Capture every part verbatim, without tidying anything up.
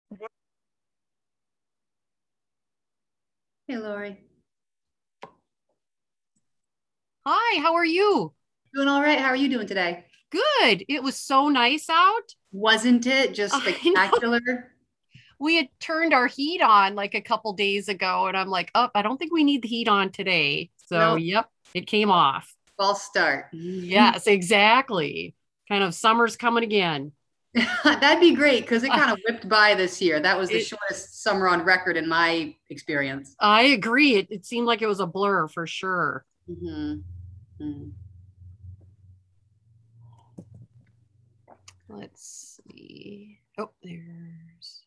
Hey, Lori. Hi, how are you? Doing all right. How are you doing today? Good. It was so nice out. Wasn't it just I know. spectacular? We had turned our heat on like a couple days ago, and I'm like, oh, I don't think we need the heat on today. So, No, yep, it came off. false start. Yes, exactly. Kind of summer's coming again. That'd be great because it Uh, kind of whipped by this year. That was the it, shortest summer on record in my experience. I agree. It, it seemed like it was a blur for sure. hmm hmm Let's see. Oh, there's.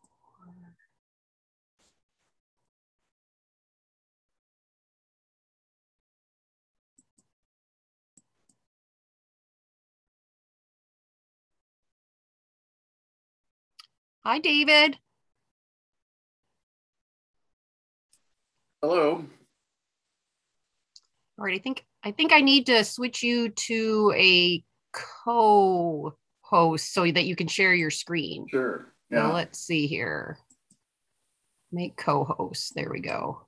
Hi, David. Hello. All right, I think I think I need to switch you to a co-host so that you can share your screen. Sure. So Yeah. let's see here. Make co-host. There we go.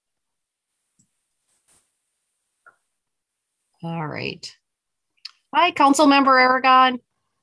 All right. Hi, Council Member Aragon.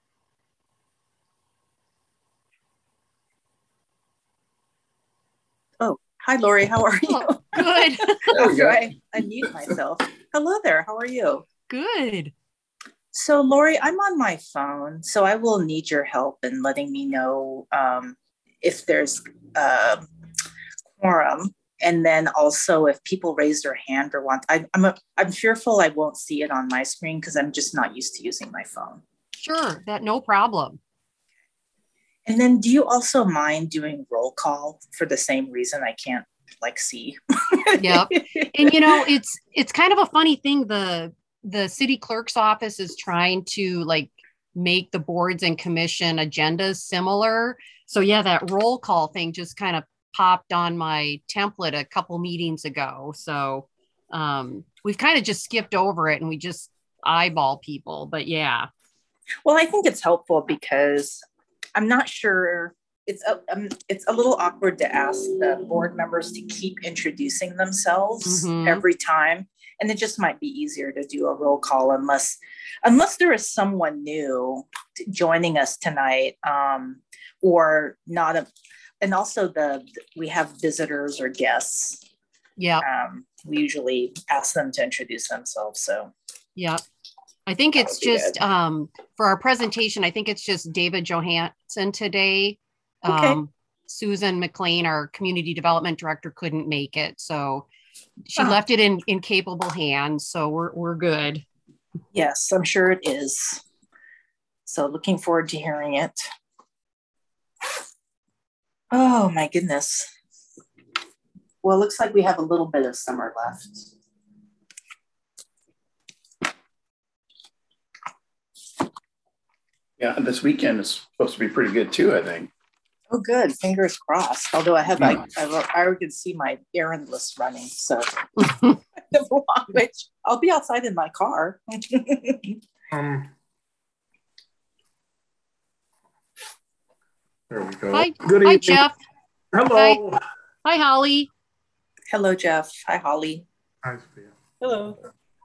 Oh, hi, Lori. How are you? Oh, good. There we After go. I unmute myself. Hello there. How are you? Good. So, Lori, I'm on my phone, so I will need your help in letting me know um, if there's a quorum, and then also if people raise their hand or want. I, I'm a, I'm fearful I won't see it on my screen because I'm just not used to using my phone. Sure, that no problem. And then, do you also mind doing roll call for the same reason I can't like see? Yep. And you know, it's it's kind of a funny thing. The the city clerk's office is trying to like make the boards and commission agendas similar. So yeah, that roll call thing just kind of popped on my template a couple meetings ago. So um we've kind of just skipped over it and we just eyeball people. But yeah. Well, I think it's helpful because I'm not sure. It's a um, it's a little awkward to ask the board members to keep introducing themselves Mm-hmm. every time, and it just might be easier to do a roll call unless unless there is someone new joining us tonight, um, or not a. And also the we have visitors or guests. Yeah. Um, we usually ask them to introduce themselves. So Yeah. I think that it's would be just good. um, for our presentation, I think it's just David Johansson today. Okay. Um, Susan McLean, our community development director, couldn't make it. So she Ah, left it in, in capable hands. So we're, we're good. yes, I'm sure it is. So looking forward to hearing it. Oh my goodness. Well, it looks like we have a little bit of summer left. Yeah, this weekend is supposed to be pretty good too, I think. Oh, good. Fingers crossed. Although I have, I, I, I already can see my errand list running. So, which I'll be outside in my car. Um, there we go. Hi, Good hi, evening. Jeff. Hello. Hi, hi, Holly. Hello, Jeff. Hi, Holly. Hi, Sophia. Hello.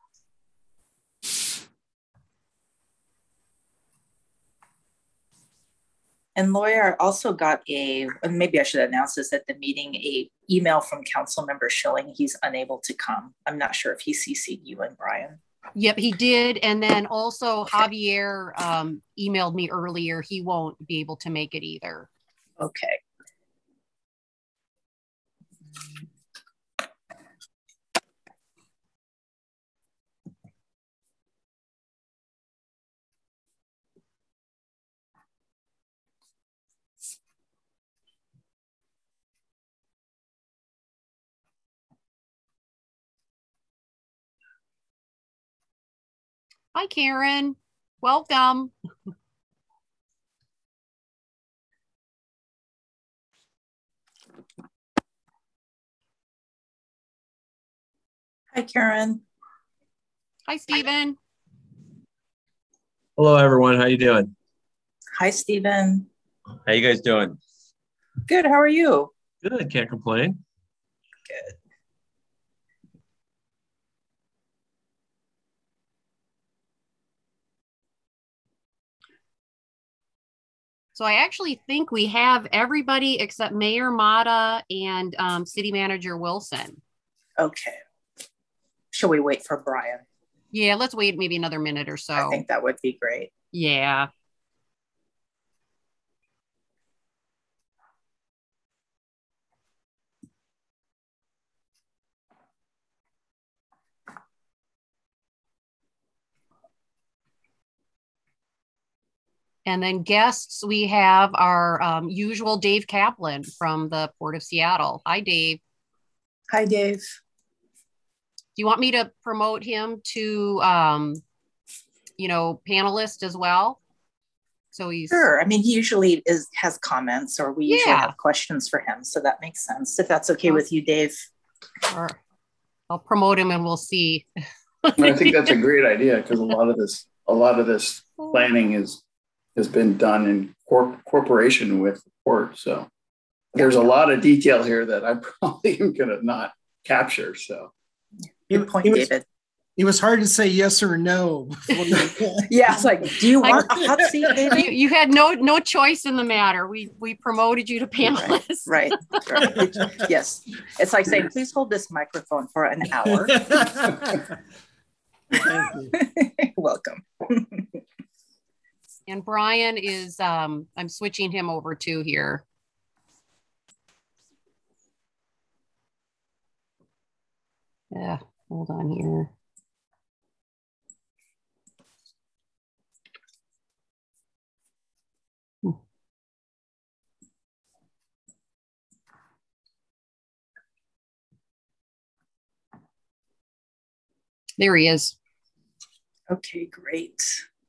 And Lawyer also got a, and maybe I should announce this at the meeting, a email from Council Member Schilling. He's unable to come. I'm not sure if he C C'd you and Brian. Yep, he did. And then also Javier um, emailed me earlier. He won't be able to make it either. Okay. Hi, Karen. Welcome. Hi, Karen. Hi, Stephen. Hello, everyone. How you doing? Hi, Stephen. How you guys doing? Good. How are you? Good, can't complain. Good. So I actually think we have everybody except Mayor Mata and um, City Manager Wilson. Okay. Shall we wait for Brian? Yeah, let's wait maybe another minute or so. I think that would be great. Yeah. And then guests, we have our um, usual Dave Kaplan from the Port of Seattle. Hi, Dave. Hi, Dave. Do you want me to promote him to, um, you know, panelist as well? So he's Sure. I mean, he usually is has comments, or we usually Yeah. have questions for him, so that makes sense. If that's okay with you, Dave. or I'll promote him and we'll see. I think that's a great idea because a lot of this, a lot of this planning is has been done in corp- corporation with the port. So there's a lot of detail here that I probably am going to not capture. So Good point, it was, David. It was hard to say yes or no. Before you, Yeah, it's like, do you I- want a hot seat, You, David? you had no no choice in the matter. We we promoted you to panelist. Right, right. Yes. It's like saying, please hold this microphone for an hour. Thank you. Welcome. And Brian is, um, I'm switching him over to here. Yeah, hold on here. Hmm. There he is. Okay, great.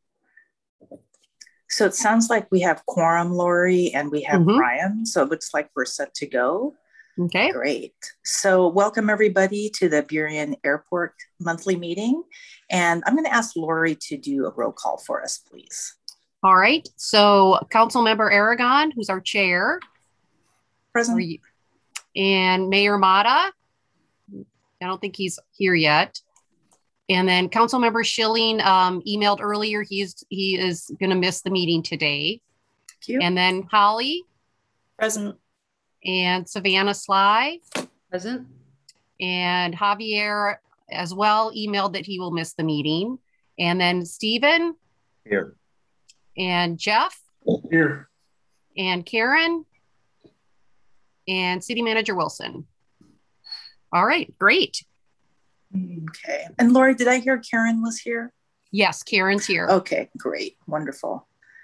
So it sounds like we have quorum, Lori, and we have Mhm. Brian. So it looks like we're set to go. Okay. Great. So welcome everybody to the Burien Airport monthly meeting. And I'm going to ask Lori to do a roll call for us, please. All right. So Council Member Aragon, who's our chair, are Present. you- and Mayor Mata. I don't think he's here yet. And then Councilmember Schilling um, emailed earlier. He's he is going to miss the meeting today. Thank you. And then Holly Present. and Savannah Sly Present? and Javier as well emailed that he will miss the meeting. And then Stephen Here. and Jeff here, and Karen and City Manager Wilson. All right, great. Okay. And Lori, did I hear Karen was here? Yes, Karen's here. Okay, great. Wonderful.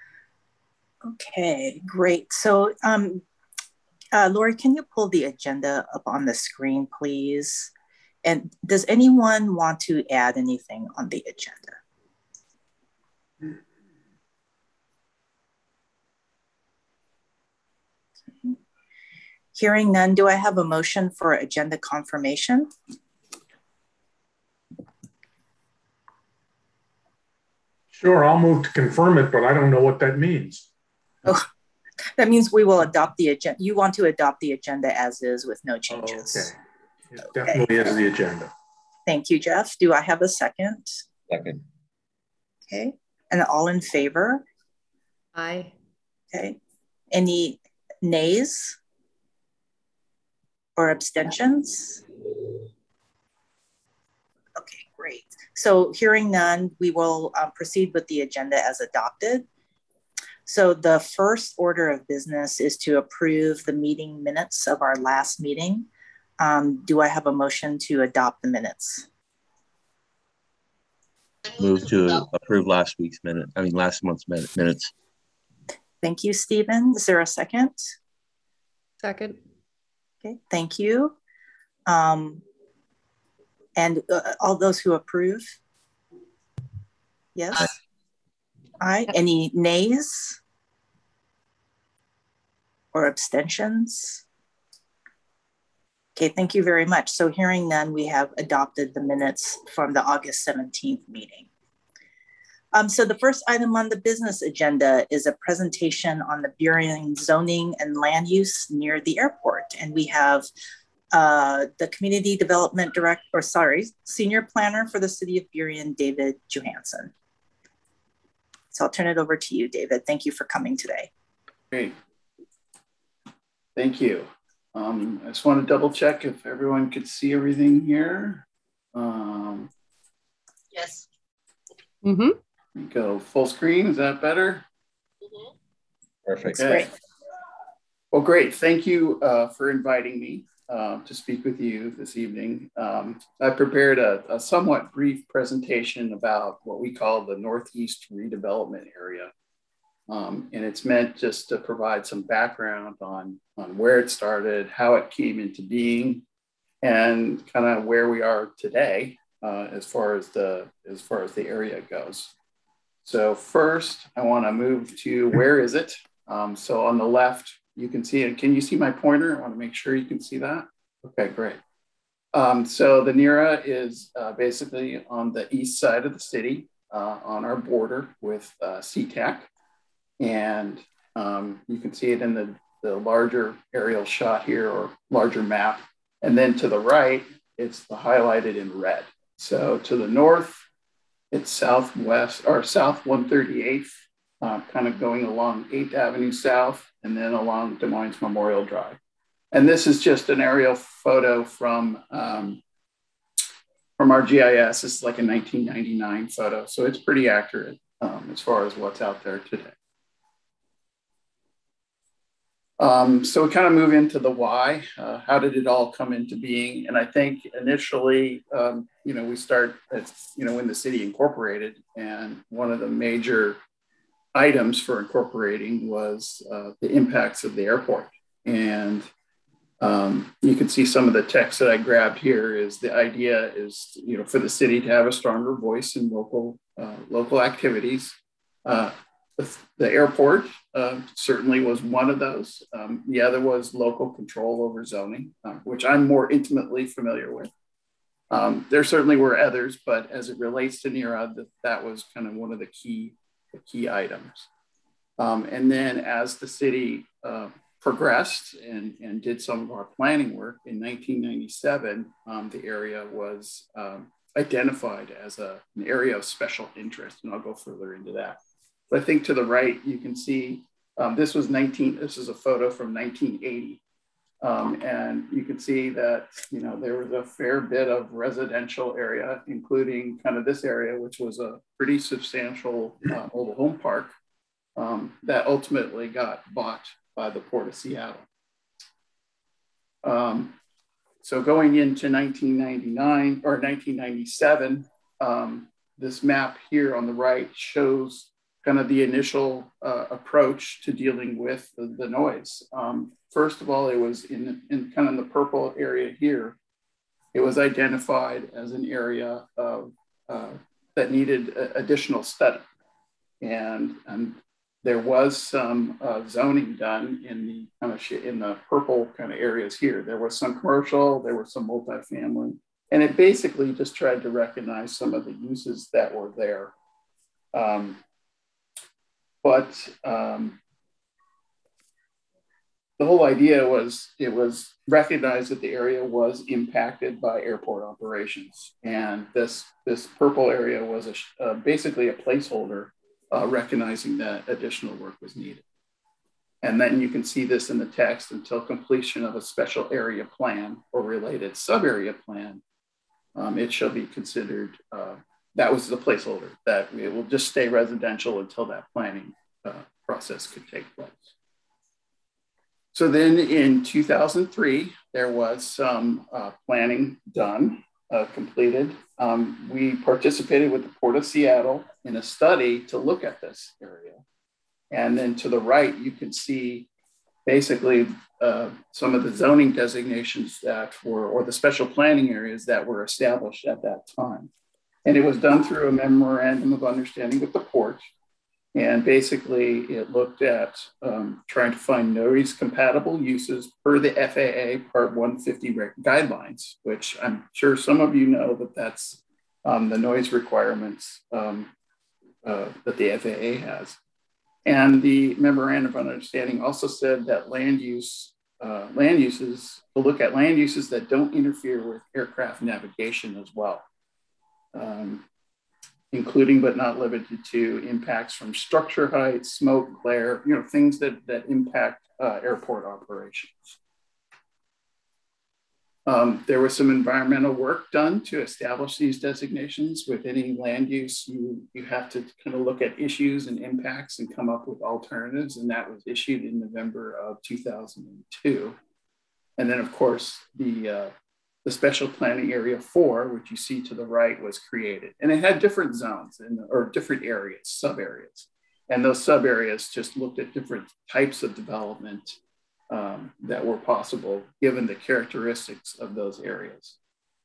Okay, great. So, um, uh, Lori, can you pull the agenda up on the screen, please? And does anyone want to add anything on the agenda? Okay. Hearing none, do I have a motion for agenda confirmation? Sure, I'll move to confirm it, but I don't know what that means. Oh, that means we will adopt the agenda. You want to adopt the agenda as is with no changes. Okay. It definitely is the agenda. Thank you, Jeff. Do I have a second? Second. Okay. And all in favor? Aye. Okay. Any nays or abstentions? Okay, great. So hearing none, we will uh, proceed with the agenda as adopted. So the first order of business is to approve the meeting minutes of our last meeting. Um, do I have a motion to adopt the minutes? Move to approve last week's minute, I mean, last month's minute- minutes. Thank you, Stephen. Is there a second? Second? Okay, thank you. Um, and uh, all those who approve? Yes? Aye. Aye. Any nays? Or abstentions? Okay, thank you very much. So hearing none, we have adopted the minutes from the August seventeenth meeting. Um, so the first item on the business agenda is a presentation on the Burien zoning and land use near the airport. And we have uh, the Community Development Director, or sorry, Senior Planner for the City of Burien, David Johansson. So I'll turn it over to you, David. Thank you for coming today. Great. Thank you. Um, I just want to double check if everyone could see everything here. Um, yes. Mm-hmm. Go full screen. Is that better? Mm-hmm. Perfect. Okay. Great. Well, great. Thank you uh, for inviting me uh, to speak with you this evening. Um, I prepared a, a somewhat brief presentation about what we call the Northeast Redevelopment Area. Um, and it's meant just to provide some background on, on where it started, how it came into being, and kind of where we are today uh, as far as the as far as the area goes. So first, I want to move to where is it? Um, so on the left, you can see it. Can you see my pointer? I want to make sure you can see that. Okay, great. Um, so the NERA is uh, basically on the east side of the city uh, on our border with uh, SeaTac. And um, you can see it in the, the larger aerial shot here or larger map. And then to the right, it's the highlighted in red. So to the north, it's southwest or south one thirty-eighth, uh, kind of going along eighth Avenue South and then along Des Moines Memorial Drive. And this is just an aerial photo from, um, from our G I S. This is like a nineteen ninety-nine photo. So it's pretty accurate um, as far as what's out there today. Um, so we kind of move into the why. Uh, how did it all come into being? And I think initially, um, you know, we start at, you know, when the city incorporated, and one of the major items for incorporating was uh, the impacts of the airport. And um, you can see some of the text that I grabbed here is the idea is, you know, for the city to have a stronger voice in local, uh, local activities. Uh, The, the airport uh, certainly was one of those. Um, the other was local control over zoning, uh, which I'm more intimately familiar with. Um, there certainly were others, but as it relates to NERA, that, that was kind of one of the key, the key items. Um, and then as the city uh, progressed and, and did some of our planning work in nineteen ninety-seven, um, the area was um, identified as a, an area of special interest, and I'll go further into that. But I think to the right, you can see um, this was nineteen, this is a photo from nineteen eighty. Um, and you can see that, you know, there was a fair bit of residential area, including kind of this area, which was a pretty substantial uh, mobile home park um, that ultimately got bought by the Port of Seattle. Um, so going into nineteen ninety-nine or nineteen ninety-seven, um, this map here on the right shows kind of the initial uh, approach to dealing with the, the noise. Um, first of all, it was in, in kind of the purple area here. It was identified as an area of, uh, that needed a, additional study. And, and there was some uh, zoning done in the kind of sh- in the purple kind of areas here. There was some commercial, there was some multifamily, and it basically just tried to recognize some of the uses that were there. Um, But um, the whole idea was it was recognized that the area was impacted by airport operations. And this, this purple area was a, uh, basically a placeholder uh, recognizing that additional work was needed. And then you can see this in the text: until completion of a special area plan or related sub-area plan, um, it shall be considered uh, that was the placeholder, that it will just stay residential until that planning uh, process could take place. So then in two thousand three, there was some uh, planning done, uh, completed. Um, we participated with the Port of Seattle in a study to look at this area. And then to the right, you can see basically uh, some of the zoning designations that were, or the special planning areas that were established at that time. And it was done through a memorandum of understanding with the port. And basically it looked at um, trying to find noise compatible uses per the F A A Part one fifty guidelines, which I'm sure some of you know that that's um, the noise requirements um, uh, that the F A A has. And the memorandum of understanding also said that land use, uh, land uses, will look at land uses that don't interfere with aircraft navigation as well, um, including but not limited to impacts from structure height, smoke, glare, you know, things that, that impact uh, airport operations. Um, there was some environmental work done to establish these designations. With any land use, you, you have to kind of look at issues and impacts and come up with alternatives. And that was issued in November of two thousand two. And then of course, the, uh, the special planning area four, which you see to the right, was created. And it had different zones and, or different areas, sub areas. And those sub areas just looked at different types of development Um, that were possible given the characteristics of those areas.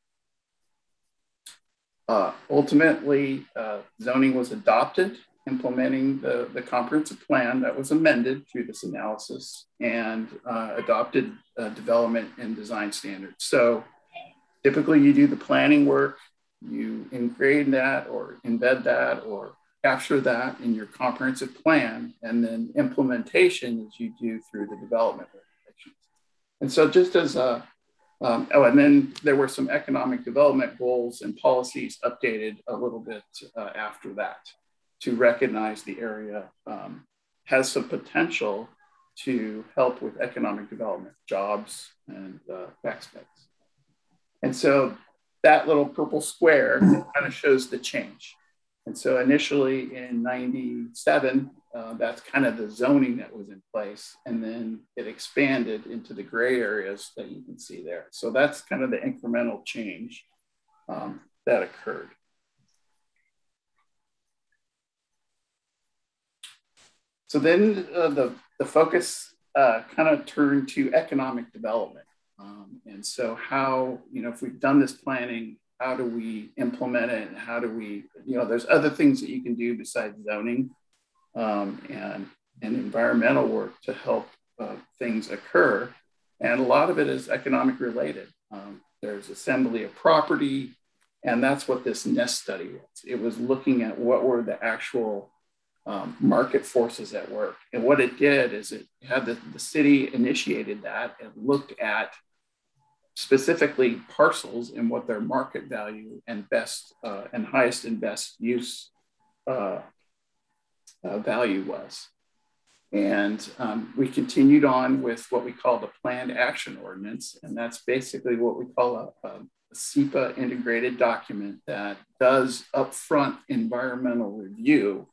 Uh, ultimately, uh, zoning was adopted, implementing the, the comprehensive plan that was amended through this analysis and uh, adopted uh, development and design standards. So typically you do the planning work, you ingrain that or embed that or capture that in your comprehensive plan, and then implementation as you do through the development regulations. And so just as a, um, oh, and then there were some economic development goals and policies updated a little bit uh, after that to recognize the area um, has some potential to help with economic development, jobs, and uh, tax base. And so that little purple square kind of shows the change. And so initially in ninety-seven, uh, that's kind of the zoning that was in place. And then it expanded into the gray areas that you can see there. So that's kind of the incremental change um, that occurred. So then uh, the, the focus uh, kind of turned to economic development. Um, and so how, you know, if we've done this planning, how do we implement it? And how do we, you know, there's other things that you can do besides zoning um, and, and environmental work to help uh, things occur. And a lot of it is economic related. Um, there's assembly of property, and that's what this NEST study was. It was looking at what were the actual um, market forces at work. And what it did is it had the, the city initiated that and looked at specifically parcels and what their market value and best uh, and highest and best use uh, uh, value was. And um, we continued on with what we call the Planned Action Ordinance. And that's basically what we call a, a, a SEPA integrated document that does upfront environmental review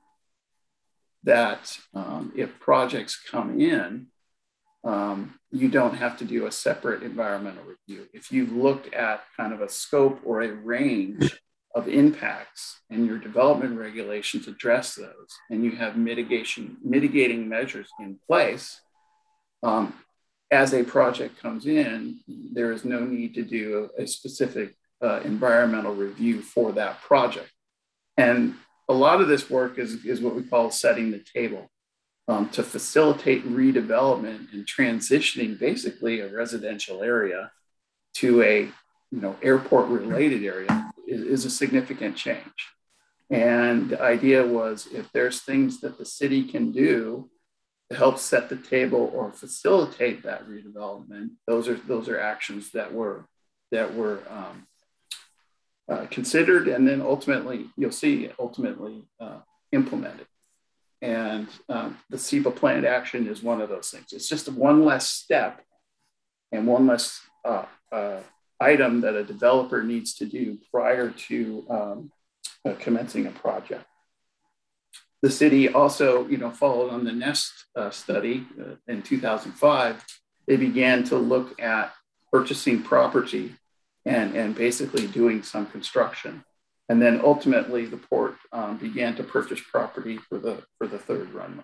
that um, if projects come in, Um, you don't have to do a separate environmental review. If you've looked at kind of a scope or a range of impacts and your development regulations address those, and you have mitigation, mitigating measures in place, um, as a project comes in, there is no need to do a, a specific uh, environmental review for that project. And a lot of this work is, is what we call setting the table. Um, to facilitate redevelopment and transitioning basically a residential area to a you know airport related area is, is a significant change. And the idea was if there's things that the city can do to help set the table or facilitate that redevelopment, those are those are actions that were that were um, uh, considered and then ultimately you'll see ultimately uh, implemented. And um, the SEPA planned action is one of those things. It's just one less step and one less uh, uh, item that a developer needs to do prior to um, uh, commencing a project. The city also, you know, followed on the NEST uh, study uh, in two thousand five. They began to look at purchasing property and, and basically doing some construction. And then ultimately the port um, began to purchase property for the for the third runway.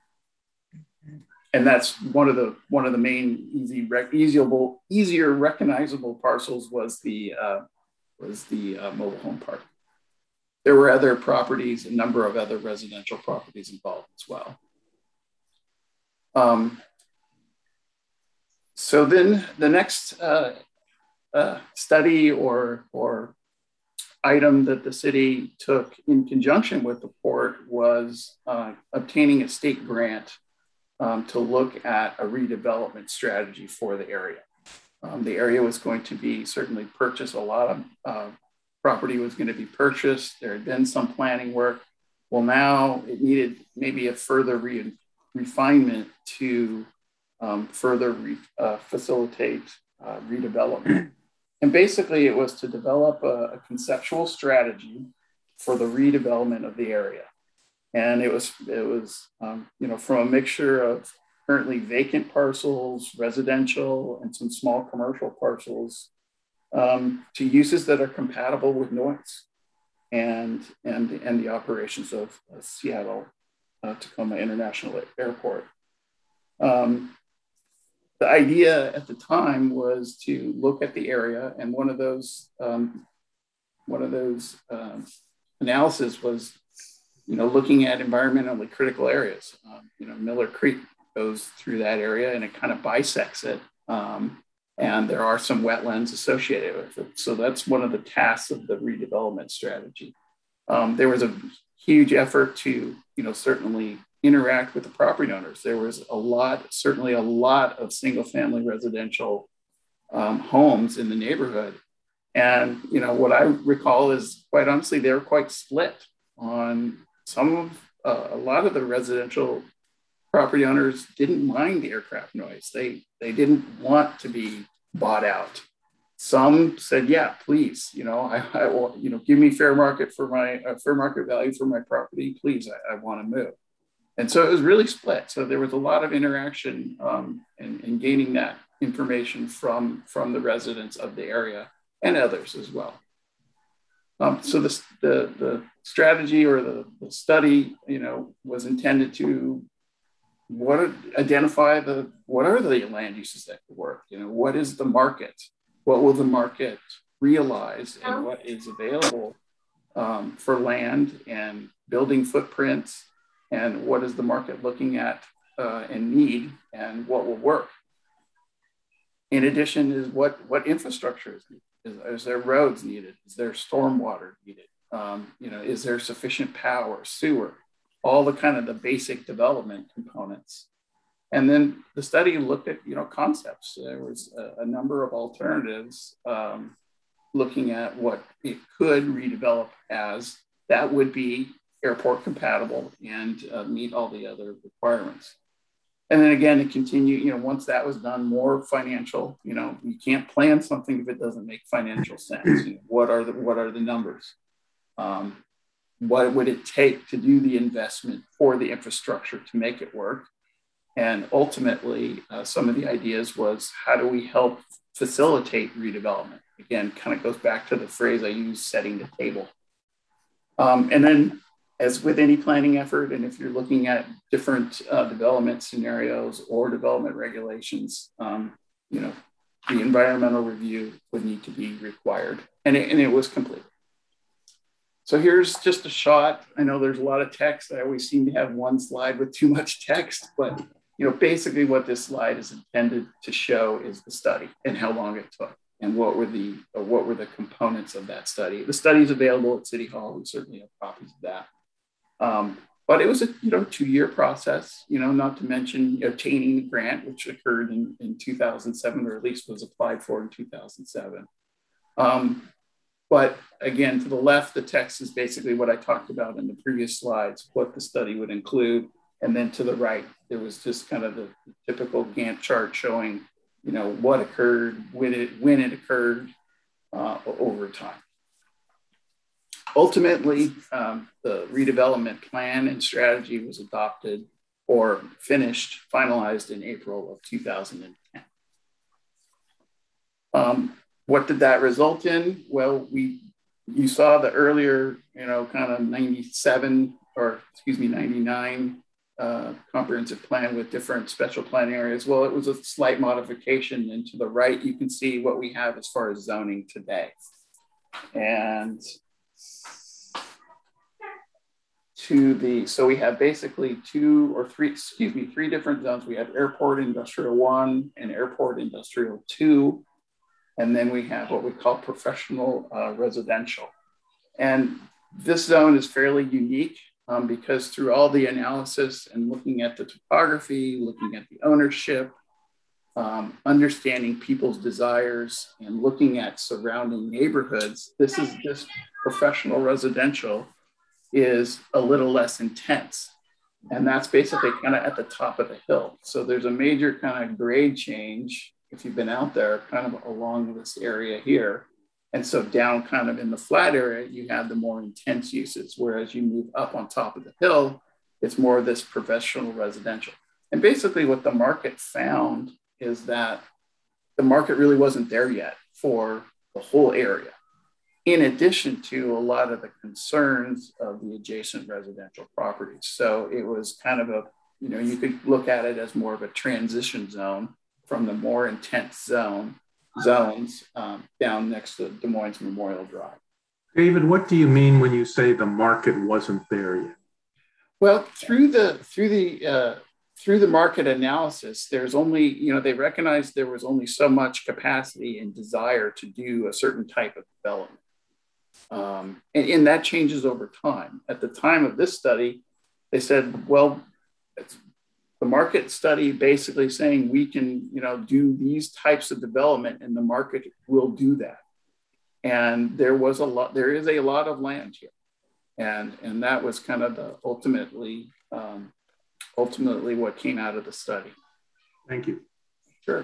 And that's one of the one of the main easy rec- easiable, easier recognizable parcels was the uh, was the uh, mobile home park. There were other properties, a number of other residential properties involved as well. Um, so then the next uh, uh, study or or item that the city took in conjunction with the port was uh, obtaining a state grant um, to look at a redevelopment strategy for the area. Um, the area was going to be certainly purchased. A lot of uh, property was going to be purchased. There had been some planning work. Well, now it needed maybe a further re refinement to um, further re uh, facilitate uh, redevelopment. And basically it was to develop a, a conceptual strategy for the redevelopment of the area. And it was, it was um, you know, from a mixture of currently vacant parcels, residential, and some small commercial parcels um, to uses that are compatible with noise and, and, and the operations of uh, Seattle uh, Tacoma International Airport. Um, the idea at the time was to look at the area, and one of those um, one of those um, analysis was, you know, looking at environmentally critical areas. Um, you know, Miller Creek goes through that area, and it kind of bisects it, um, and there are some wetlands associated with it. So that's one of the tasks of the redevelopment strategy. Um, there was a huge effort to, you know, certainly interact with the property owners. There was a lot, certainly a lot of single family residential um, homes in the neighborhood. And, you know, what I recall is quite honestly, they were quite split on some of, uh, a lot of the residential property owners didn't mind the aircraft noise. They, they didn't want to be bought out. Some said, yeah, please, you know, I, I will, you know, give me fair market for my, uh, fair market value for my property, please, I, I want to move. And so it was really split. So there was a lot of interaction um, and, and gaining that information from, from the residents of the area and others as well. Um, so this, the, the strategy or the, the study, you know, was intended to what are, identify the, what are the land uses that could work? You know, what is the market? What will the market realize and what is available um, for land and building footprints? And what is the market looking at uh, and need, and what will work? In addition, is what what infrastructure is needed? Is, is there roads needed? Is there stormwater needed? Um, you know, is there sufficient power, sewer? All the kind of the basic development components. And then the study looked at, you know, concepts. There was a, a number of alternatives um, looking at what it could redevelop as. That would be airport compatible and uh, meet all the other requirements. And then again, to continue, you know, once that was done, more financial, you know, you can't plan something if it doesn't make financial sense. You know, what are the, what are the numbers? Um, what would it take to do the investment for the infrastructure to make it work? And ultimately, uh, some of the ideas was, how do we help facilitate redevelopment? Again, kind of goes back to the phrase I use, setting the table. Um, and then, as with any planning effort, and if you're looking at different uh, development scenarios or development regulations, um, you know, the environmental review would need to be required, and it, and it was complete. So here's just a shot. I know there's a lot of text. I always seem to have one slide with too much text, but you know, basically what this slide is intended to show is the study and how long it took, and what were the or what were the components of that study. The study is available at City Hall. We certainly have copies of that. Um, but it was a you know two-year process, you know, not to mention obtaining the grant, which occurred in, in two thousand seven, or at least was applied for in two thousand seven. Um, but again, to the left, the text is basically what I talked about in the previous slides, what the study would include. And then to the right, there was just kind of the, the typical Gantt chart showing, you know, what occurred, when it, when it occurred uh, over time. Ultimately, um, the redevelopment plan and strategy was adopted or finished, finalized in April of two thousand ten. Um, what did that result in? Well, we, you saw the earlier, you know, kind of ninety-seven or excuse me, ninety-nine uh, comprehensive plan with different special planning areas. Well, it was a slight modification, and to the right, you can see what we have as far as zoning today. And to the, so we have basically two or three, excuse me, three different zones. We have airport industrial one and airport industrial two. And then we have what we call professional uh, residential. And this zone is fairly unique um, because through all the analysis and looking at the topography, looking at the ownership, um, understanding people's desires, and looking at surrounding neighborhoods, this is this professional residential is a little less intense. And that's basically kind of at the top of the hill. So there's a major kind of grade change, if you've been out there, kind of along this area here. And so down kind of in the flat area, you have the more intense uses, whereas you move up on top of the hill, it's more of this professional residential. And basically what the market found is that the market really wasn't there yet for the whole area, in addition to a lot of the concerns of the adjacent residential properties. So it was kind of a, you know, you could look at it as more of a transition zone from the more intense zone zones um, down next to Des Moines Memorial Drive. David, what do you mean when you say the market wasn't there yet? Well, through the through the uh, through the market analysis, there's only, you know, they recognized there was only so much capacity and desire to do a certain type of development. Um, and, and that changes over time. At the time of this study, they said, well, it's the market study basically saying we can, you know, do these types of development and the market will do that. And there was a lot, there is a lot of land here. And, and that was kind of the ultimately, um, ultimately what came out of the study. Thank you. Sure.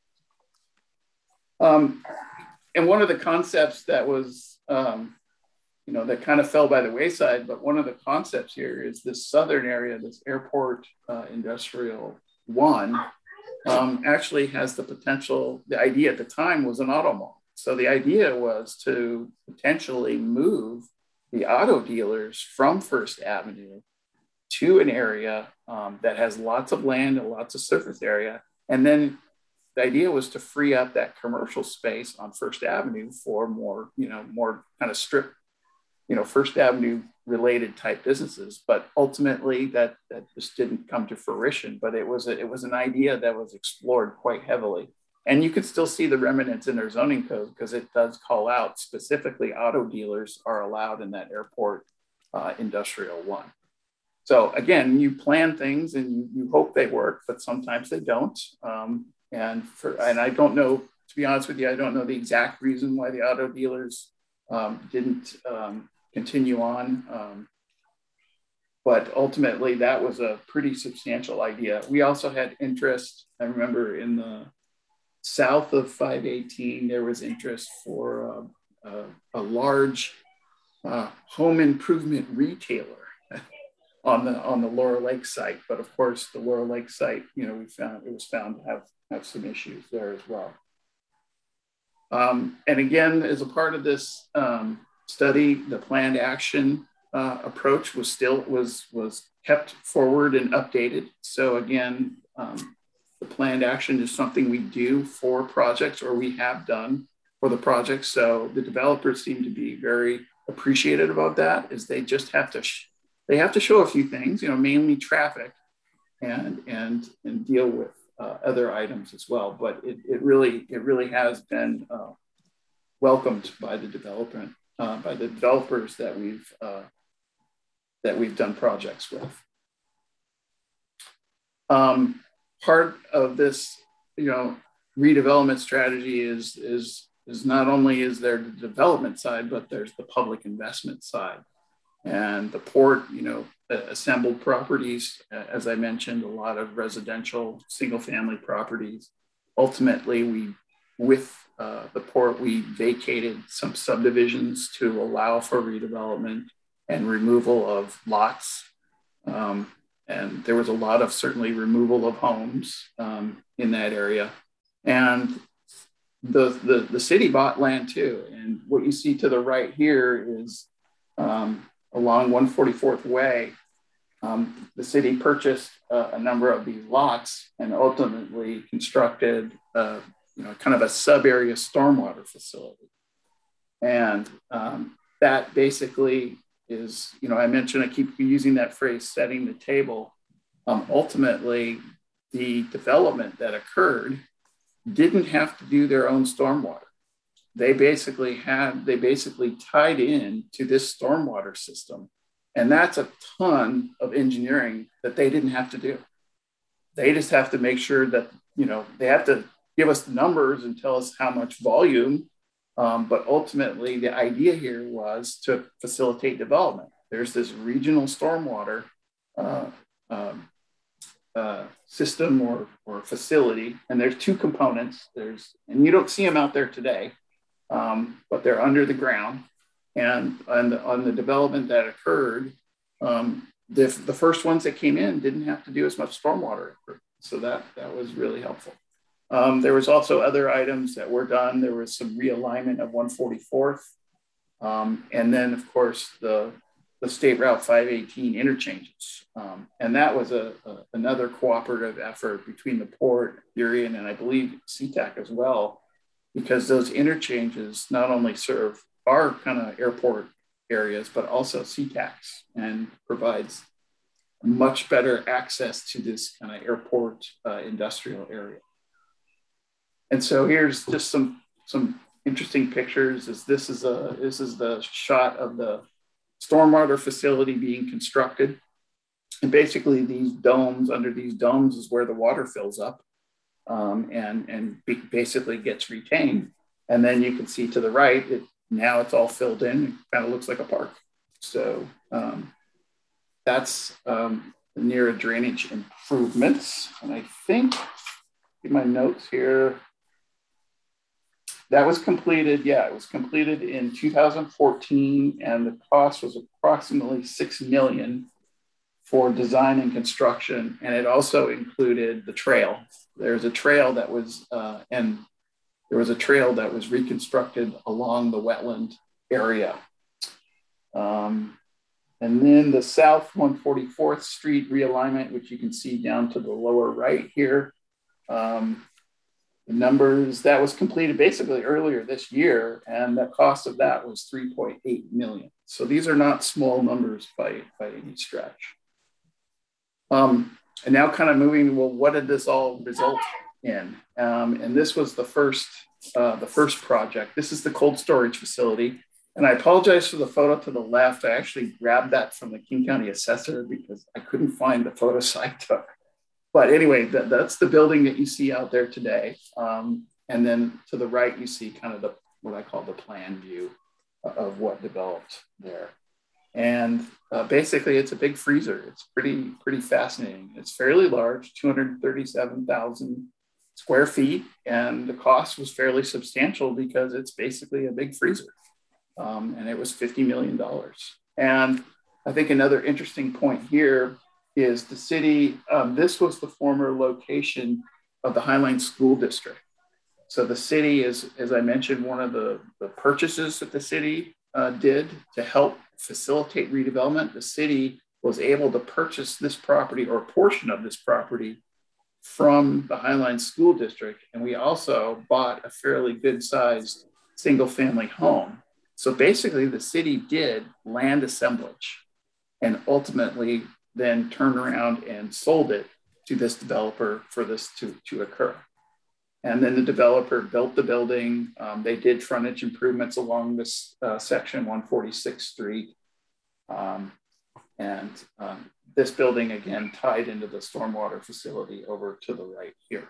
Um, and one of the concepts that was, um, you know, that kind of fell by the wayside, but one of the concepts here is this southern area, this airport uh, industrial one, um, actually has the potential, the idea at the time was an auto mall. So the idea was to potentially move the auto dealers from First Avenue to an area um, that has lots of land and lots of surface area. And then the idea was to free up that commercial space on First Avenue for more, you know, more kind of strip, you know, First Avenue related type businesses. But ultimately that, that just didn't come to fruition, but it was, a, it was an idea that was explored quite heavily. And you can still see the remnants in their zoning code because it does call out specifically auto dealers are allowed in that airport uh, industrial one. So again, you plan things and you, you hope they work, but sometimes they don't. Um, and for, and I don't know, to be honest with you, I don't know the exact reason why the auto dealers um, didn't um, continue on. Um, but ultimately that was a pretty substantial idea. We also had interest, I remember in the south of five eighteen, there was interest for uh, uh, a large uh, home improvement retailer on the on the Laurel Lake site. But of course, the Laurel Lake site, you know, we found it was found to have have some issues there as well. Um, and again, as a part of this um, study, the planned action uh, approach was still was was kept forward and updated. So again. Um, The planned action is something we do for projects or we have done for the project. So the developers seem to be very appreciative about that, is they just have to, sh- they have to show a few things, you know, mainly traffic and, and, and deal with uh, other items as well. But it, it really, it really has been uh, welcomed by the development, uh, by the developers that we've, uh, that we've done projects with. Um, Part of this, you know, redevelopment strategy is is is not only is there the development side, but there's the public investment side. And the port, you know, assembled properties, as I mentioned, a lot of residential single-family properties. Ultimately, we, with uh, the port, we vacated some subdivisions to allow for redevelopment and removal of lots. Um, And there was a lot of certainly removal of homes um, in that area. And the, the, the city bought land too. And what you see to the right here is um, along one forty-fourth Way, um, the city purchased uh, a number of these lots and ultimately constructed uh, you know, kind of a sub-area stormwater facility. And um, that basically is, you know, I mentioned, I keep using that phrase, setting the table. Um, ultimately, the development that occurred didn't have to do their own stormwater. they basically had, they basically tied in to this stormwater system. And that's a ton of engineering that they didn't have to do. They just have to make sure that, you know, they have to give us the numbers and tell us how much volume. Um, but ultimately, the idea here was to facilitate development. There's this regional stormwater uh, um, uh, system or, or facility, and there's two components. There's, and you don't see them out there today, um, but they're under the ground. And on the, on the development that occurred, um, the, the first ones that came in didn't have to do as much stormwater. So that, that was really helpful. Um, there was also other items that were done. There was some realignment of one forty-fourth. Um, and then, of course, the, the State Route five eighteen interchanges. Um, and that was a, a, another cooperative effort between the Port, Burien, and I believe C TAC as well, because those interchanges not only serve our kind of airport areas, but also C TAC's, and provides much better access to this kind of airport uh, industrial area. And so here's just some some interesting pictures. Is this is a this is the shot of the stormwater facility being constructed, and basically these domes, under these domes is where the water fills up, um, and and basically gets retained. And then you can see to the right, it, now it's all filled in. It kind of looks like a park. So um, that's um, near drainage improvements. And I think, get my notes here. That was completed, yeah, it was completed in two thousand fourteen, and the cost was approximately six million dollars for design and construction. And it also included the trail. There's a trail that was, uh, and there was a trail that was reconstructed along the wetland area. Um, and then the South one forty-fourth Street realignment, which you can see down to the lower right here. Um, the numbers, that was completed basically earlier this year, and the cost of that was three point eight million dollars. So these are not small numbers by, by any stretch. Um, and now kind of moving, well, what did this all result in? Um, and this was the first, uh, the first project. This is the cold storage facility. And I apologize for the photo to the left. I actually grabbed that from the King County Assessor because I couldn't find the photos I took. But anyway, that, that's the building that you see out there today. Um, and then to the right, you see kind of the, what I call the plan view of what developed there. And uh, basically it's a big freezer. It's pretty, pretty fascinating. It's fairly large, two hundred thirty-seven thousand square feet. And the cost was fairly substantial because it's basically a big freezer. Um, and it was fifty million dollars. And I think another interesting point here is the city, um, this was the former location of the Highline School District. So the city is, as I mentioned, one of the, the purchases that the city uh, did to help facilitate redevelopment. The city was able to purchase this property or a portion of this property from the Highline School District. And we also bought a fairly good sized single family home. So basically the city did land assemblage and ultimately then turned around and sold it to this developer for this to, to occur. And then the developer built the building. Um, they did frontage improvements along this uh, section, one forty-sixth Street. Um, and um, this building, again, tied into the stormwater facility over to the right here.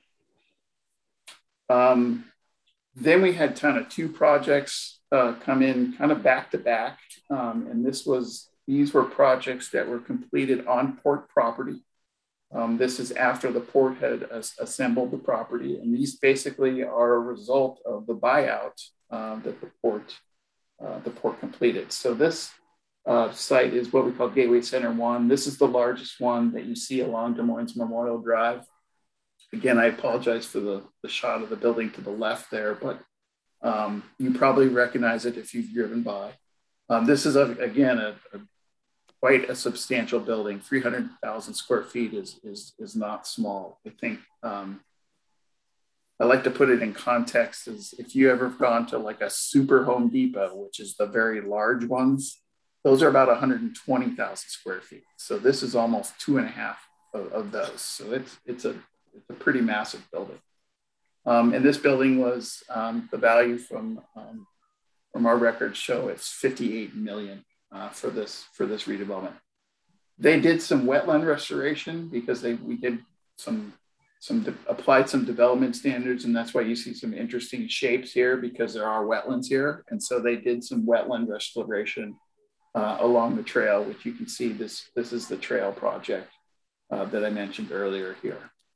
Um, then we had kind of two projects uh, come in kind of back to back. Um, and this was, these were projects that were completed on port property. Um, this is after the port had as assembled the property. And these basically are a result of the buyout uh, that the port, uh, the port completed. So this uh, site is what we call Gateway Center One. This is the largest one that you see along Des Moines Memorial Drive. Again, I apologize for the, the shot of the building to the left there, but um, you probably recognize it if you've driven by. Um, this is, a, again, a, a quite a substantial building. three hundred thousand square feet is, is, is not small. I think um, I like to put it in context as if you ever gone to like a super Home Depot, which is the very large ones, those are about one hundred twenty thousand square feet. So this is almost two and a half of, of those. So it's, it's, a, it's a pretty massive building. Um, and this building was um, the value from um, from our records show it's fifty-eight million uh, for this for this redevelopment. They did some wetland restoration because they we did some some de- applied some development standards, and that's why you see some interesting shapes here because there are wetlands here, and so they did some wetland restoration uh, along the trail, which you can see. This this is the trail project uh, that I mentioned earlier here.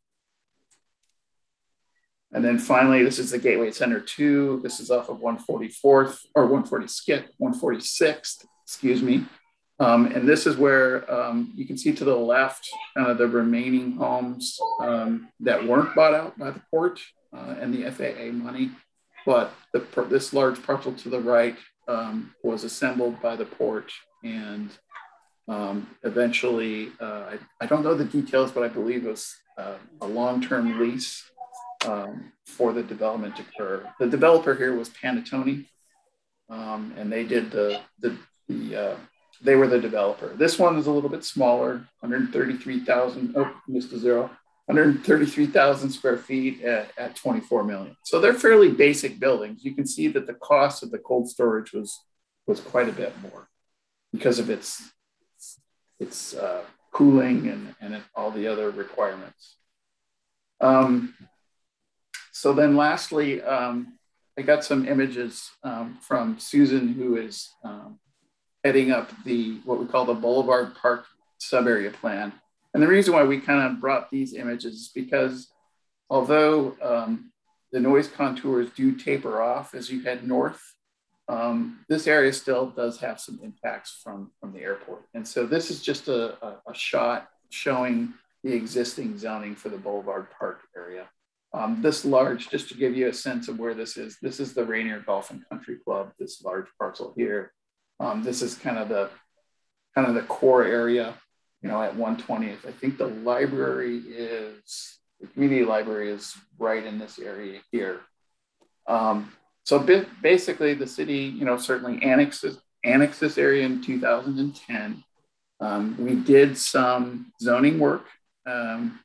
And then finally, this is the Gateway Center two. This is off of one forty-fourth or one forty-sixth, excuse me. Um, and this is where um, you can see to the left uh, the remaining homes um, that weren't bought out by the port uh, and the F A A money. But the, this large parcel to the right um, was assembled by the port and um, eventually, uh, I, I don't know the details, but I believe it was uh, a long-term lease Um, for the development to occur. The developer here was Panattoni, um, and they did the, the, the uh, they were the developer. This one is a little bit smaller, one hundred thirty-three thousand, oh, missed a zero, one hundred thirty-three thousand square feet at, at twenty-four million. So they're fairly basic buildings. You can see that the cost of the cold storage was, was quite a bit more because of its, its uh, cooling and, and all the other requirements. Um, So then lastly, um, I got some images um, from Susan, who is um, heading up the, what we call the Boulevard Park sub-area plan. And the reason why we kind of brought these images is because although um, the noise contours do taper off as you head north, um, this area still does have some impacts from, from the airport. And so this is just a, a, a shot showing the existing zoning for the Boulevard Park area. Um, this large, just to give you a sense of where this is, this is the Rainier Golf and Country Club, this large parcel here. Um, this is kind of the kind of the core area, you know, at one twentieth. I think the library is, the community library is right in this area here. Um, so basically the city, you know, certainly annexes, annexed this area in two thousand ten. Um, we did some zoning work um,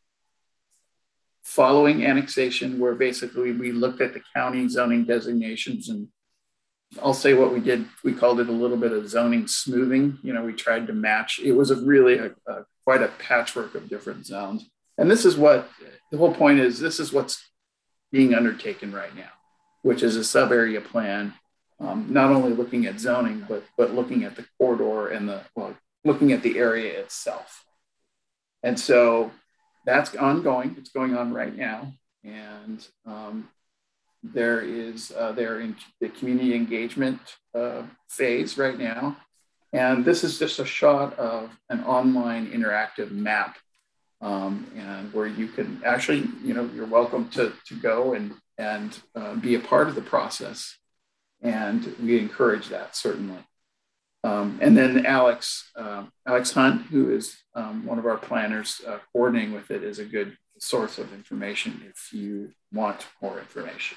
following annexation, where basically we looked at the county zoning designations, and I'll say what we did, we called it a little bit of zoning smoothing. You know, we tried to match, it was a really a, a, quite a patchwork of different zones. And this is what, the whole point is, this is what's being undertaken right now, which is a sub-area plan, um, not only looking at zoning, but, but looking at the corridor and the, well, looking at the area itself. And so that's ongoing, it's going on right now. And um, there is, uh, they're in the community engagement uh, phase right now. And this is just a shot of an online interactive map, um, and where you can actually, you know, you're welcome to, to go and, and uh, be a part of the process. And we encourage that, certainly. Um, and then Alex, uh, Alex Hunt, who is um, one of our planners uh, coordinating with it, is a good source of information if you want more information.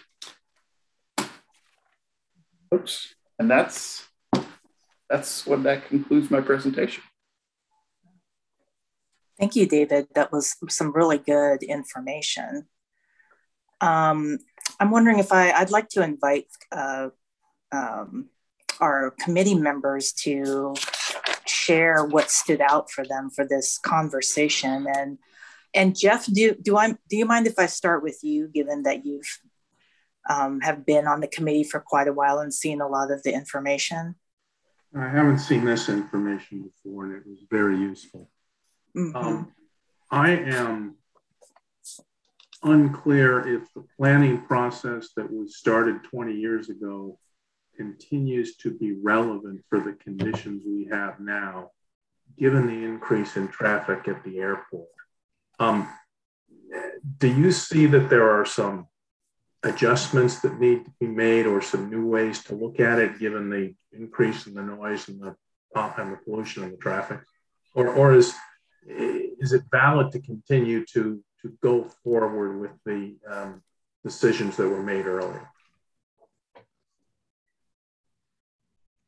Oops. And that's, that's what that concludes my presentation. Thank you, David. That was some really good information. Um, I'm wondering if I, I'd like to invite uh, um, our committee members to share what stood out for them for this conversation. And and Jeff, do do I do you mind if I start with you, given that you've um, have been on the committee for quite a while and seen a lot of the information? I haven't seen this information before, and it was very useful. Mm-hmm. um, I am unclear if the planning process that was started twenty years ago continues to be relevant for the conditions we have now, given the increase in traffic at the airport. Um, do you see that there are some adjustments that need to be made, or some new ways to look at it, given the increase in the noise and the, uh, and the pollution and the traffic? Or, or is, is it valid to continue to, to go forward with the um, decisions that were made earlier?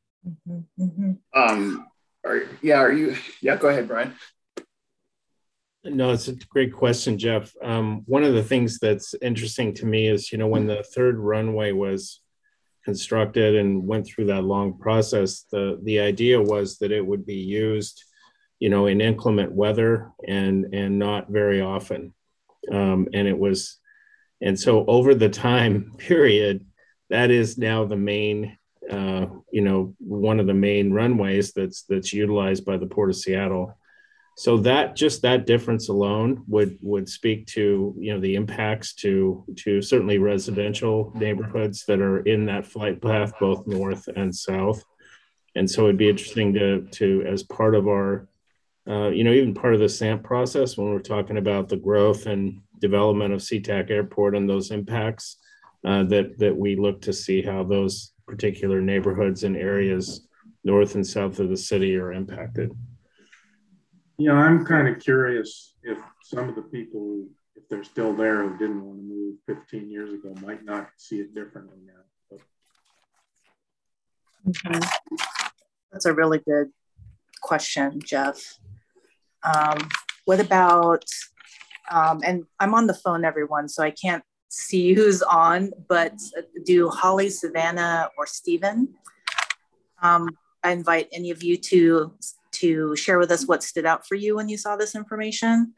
Mm-hmm, mm-hmm. Um, are, yeah, are you, yeah, go ahead, Brian. No, it's a great question, Jeff. Um, one of the things that's interesting to me is, you know, when the third runway was constructed and went through that long process, the the idea was that it would be used, you know, in inclement weather and and not very often. Um, and it was, and so over the time period, that is now the main, uh, you know, one of the main runways that's that's utilized by the Port of Seattle. So that just that difference alone would would speak to, you know, the impacts to to certainly residential neighborhoods that are in that flight path, both north and south. And so it'd be interesting to to as part of our, uh, you know, even part of the S A M P process when we're talking about the growth and development of SeaTac Airport and those impacts, uh, that that we look to see how those particular neighborhoods and areas north and south of the city are impacted. Yeah, I'm kind of curious if some of the people, if they're still there who didn't want to move fifteen years ago, might not see it differently now. But... Mm-hmm. That's a really good question, Jeff. Um, what about, um, and I'm on the phone, everyone, so I can't see who's on, but do Holly, Savannah, or Stephen? Um, I invite any of you to to share with us what stood out for you when you saw this information.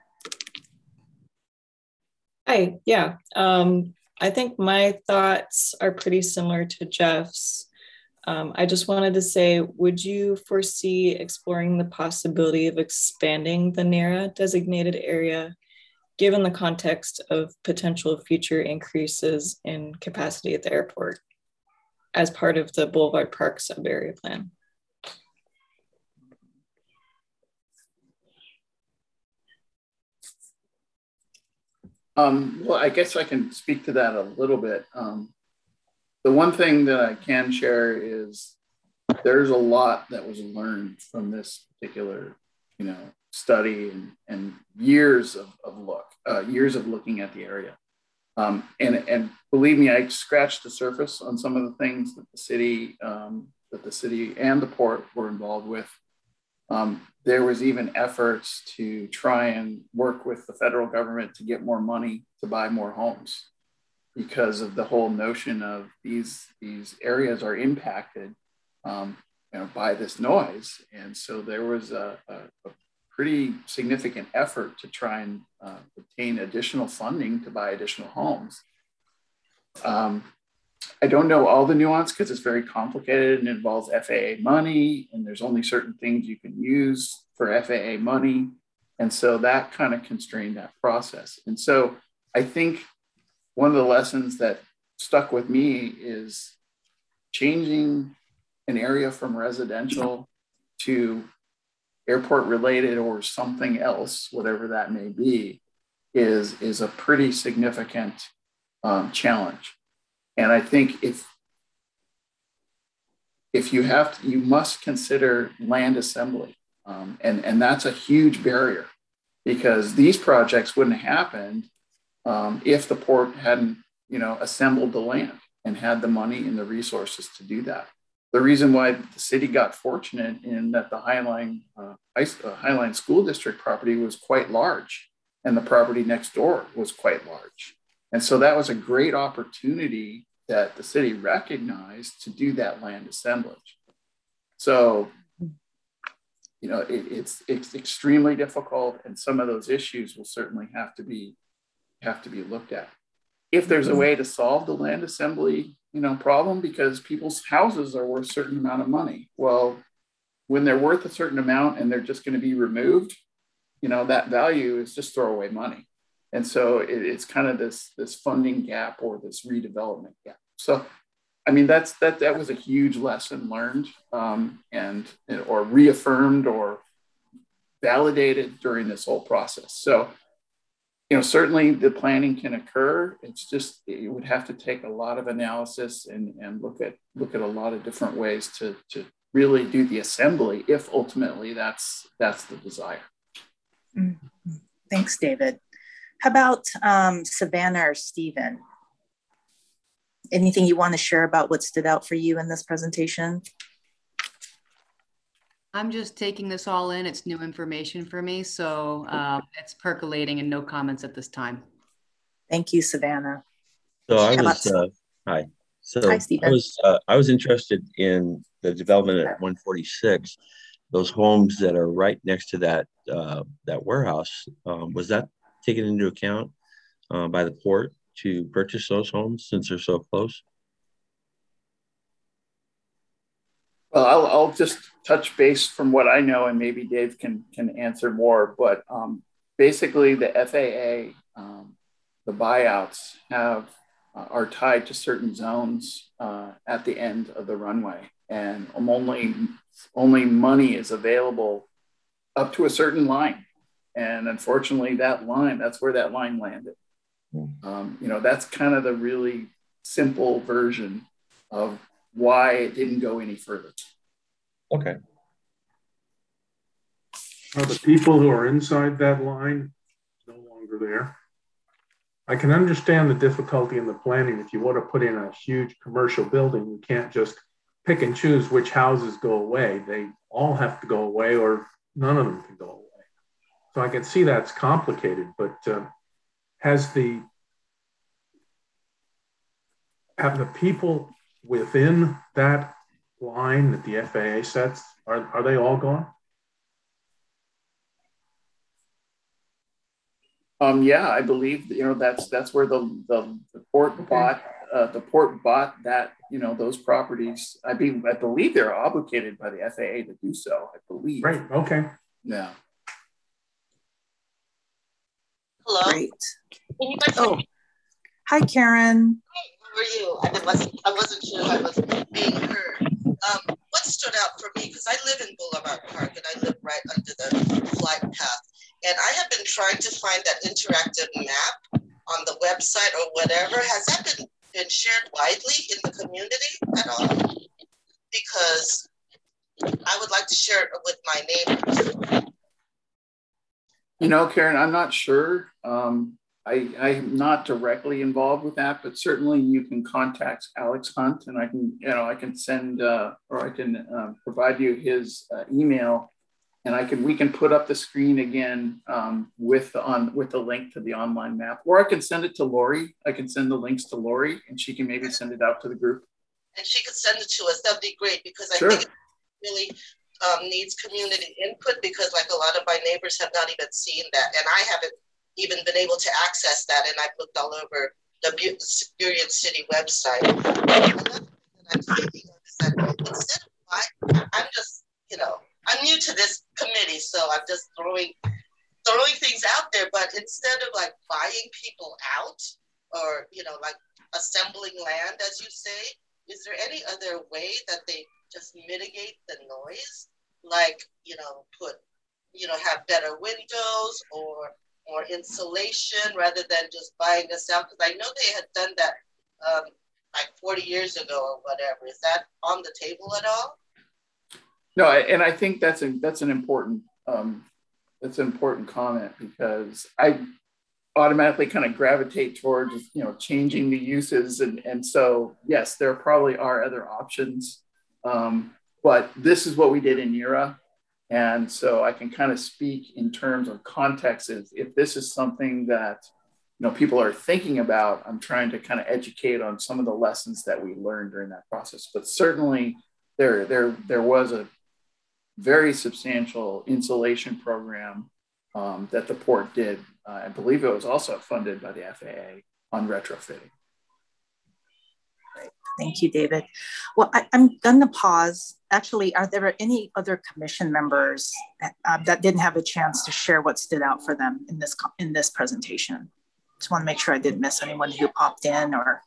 Hi, yeah. Um, I think my thoughts are pretty similar to Jeff's. Um, I just wanted to say, would you foresee exploring the possibility of expanding the NARA designated area, given the context of potential future increases in capacity at the airport as part of the Boulevard Park sub-area plan? Um, well, I guess I can speak to that a little bit. Um, the one thing that I can share is there's a lot that was learned from this particular, you know, study and, and years of, of look, uh, years of looking at the area. Um, and, and believe me, I scratched the surface on some of the things that the city, um, that the city and the port were involved with. Um, there was even efforts to try and work with the federal government to get more money to buy more homes, because of the whole notion of these, these areas are impacted, um, you know, by this noise. And so there was a, a, a pretty significant effort to try and uh, obtain additional funding to buy additional homes. Um, I don't know all the nuance because it's very complicated and involves F A A money, and there's only certain things you can use for F A A money. And so that kind of constrained that process. And so I think one of the lessons that stuck with me is changing an area from residential to airport related or something else, whatever that may be, is, is a pretty significant um, challenge. And I think if, if you have to, you must consider land assembly. Um, and, and that's a huge barrier, because these projects wouldn't have happened um, if the port hadn't, you know, assembled the land and had the money and the resources to do that. The reason why the city got fortunate in that the Highline, uh, Highline School District property was quite large, and the property next door was quite large. And so that was a great opportunity that the city recognized to do that land assemblage. So, you know, it, it's it's extremely difficult, and some of those issues will certainly have to be have to be looked at. If there's a way to solve the land assembly, you know, problem, because people's houses are worth a certain amount of money. Well, when they're worth a certain amount and they're just going to be removed, you know, that value is just throwaway money. And so it, it's kind of this, this funding gap or this redevelopment gap. So, I mean, that's that that was a huge lesson learned um, and or reaffirmed or validated during this whole process. So, you know, certainly the planning can occur. It's just, it would have to take a lot of analysis and, and look at look at a lot of different ways to, to really do the assembly, if ultimately that's that's the desire. Mm-hmm. Thanks, David. How about um, Savannah or Stephen? Anything you want to share about what stood out for you in this presentation? I'm just taking this all in. It's new information for me, so um, it's percolating and no comments at this time. Thank you, Savannah. So I How was, about- uh, hi. So Hi, I Stephen. was, uh, I was interested in the development at one forty-six, those homes that are right next to that, uh, that warehouse. Um, was that taken into account uh, by the port to purchase those homes since they're so close? Well, I'll, I'll just touch base from what I know, and maybe Dave can can answer more. But um, basically, the F A A, um, the buyouts have uh, are tied to certain zones uh, at the end of the runway, and only only money is available up to a certain line. And unfortunately, that line, that's where that line landed. Um, you know, that's kind of the really simple version of why it didn't go any further. Okay. Are the people who are inside that line no longer there? I can understand the difficulty in the planning. If you want to put in a huge commercial building, you can't just pick and choose which houses go away. They all have to go away, or none of them can go away. So I can see that's complicated, but uh, has the have the people within that line that the F A A sets, are, are they all gone? Um, yeah, I believe, you know, that's that's where the the, the port Okay. bought uh, the port bought that, you know, those properties. I be I believe they're obligated by the F A A to do so. I believe. Right. Okay. Yeah. Hello. Great. Can you guys hear Oh, me? hi, Karen. Hey, how are you? I wasn't, I wasn't sure if I was being heard. Um, what stood out for me, because I live in Boulevard Park and I live right under the flight path. And I have been trying to find that interactive map on the website or whatever. Has that been, been shared widely in the community at all? Because I would like to share it with my neighbors. You know, Karen, I'm not sure. Um, I, I'm not directly involved with that, but certainly you can contact Alex Hunt, and I can, you know, I can send uh, or I can uh, provide you his uh, email, and I can we can put up the screen again um, with the on with the link to the online map, or I can send it to Lori. I can send the links to Lori, and she can maybe send it out to the group. And she could send it to us. That'd be great, because I Sure. think it really um, needs community input, because like a lot of my neighbors have not even seen that, and I haven't even been able to access that, and I've looked all over the Burien City website. Another thing that I'm thinking of is that instead of buying, I'm just, you know, I'm new to this committee, so I'm just throwing throwing things out there, but instead of like buying people out, or, you know, like assembling land, as you say, is there any other way that they just mitigate the noise? Like, you know, put, you know, have better windows or more insulation rather than just buying us out? Because I know they had done that um, like forty years ago or whatever. Is that on the table at all? No, I, and I think that's a that's an important um, that's an important comment, because I automatically kind of gravitate towards, you know, changing the uses, and and so yes, there probably are other options, um, but this is what we did in Yura, and so I can kind of speak in terms of context. If, if this is something that, you know, people are thinking about, I'm trying to kind of educate on some of the lessons that we learned during that process. But certainly there there there was a very substantial insulation program um, that the port did. Uh, I believe it was also funded by the F A A on retrofitting. Great. Thank you, David. Well, I, I'm going to pause. Actually, are there any other commission members uh, that didn't have a chance to share what stood out for them in this in this presentation? Just want to make sure I didn't miss anyone who popped in or.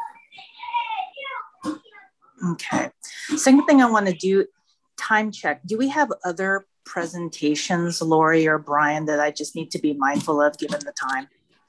Okay. Second thing I want to do, time check. Do we have other presentations, Lori or Brian, that I just need to be mindful of given the time?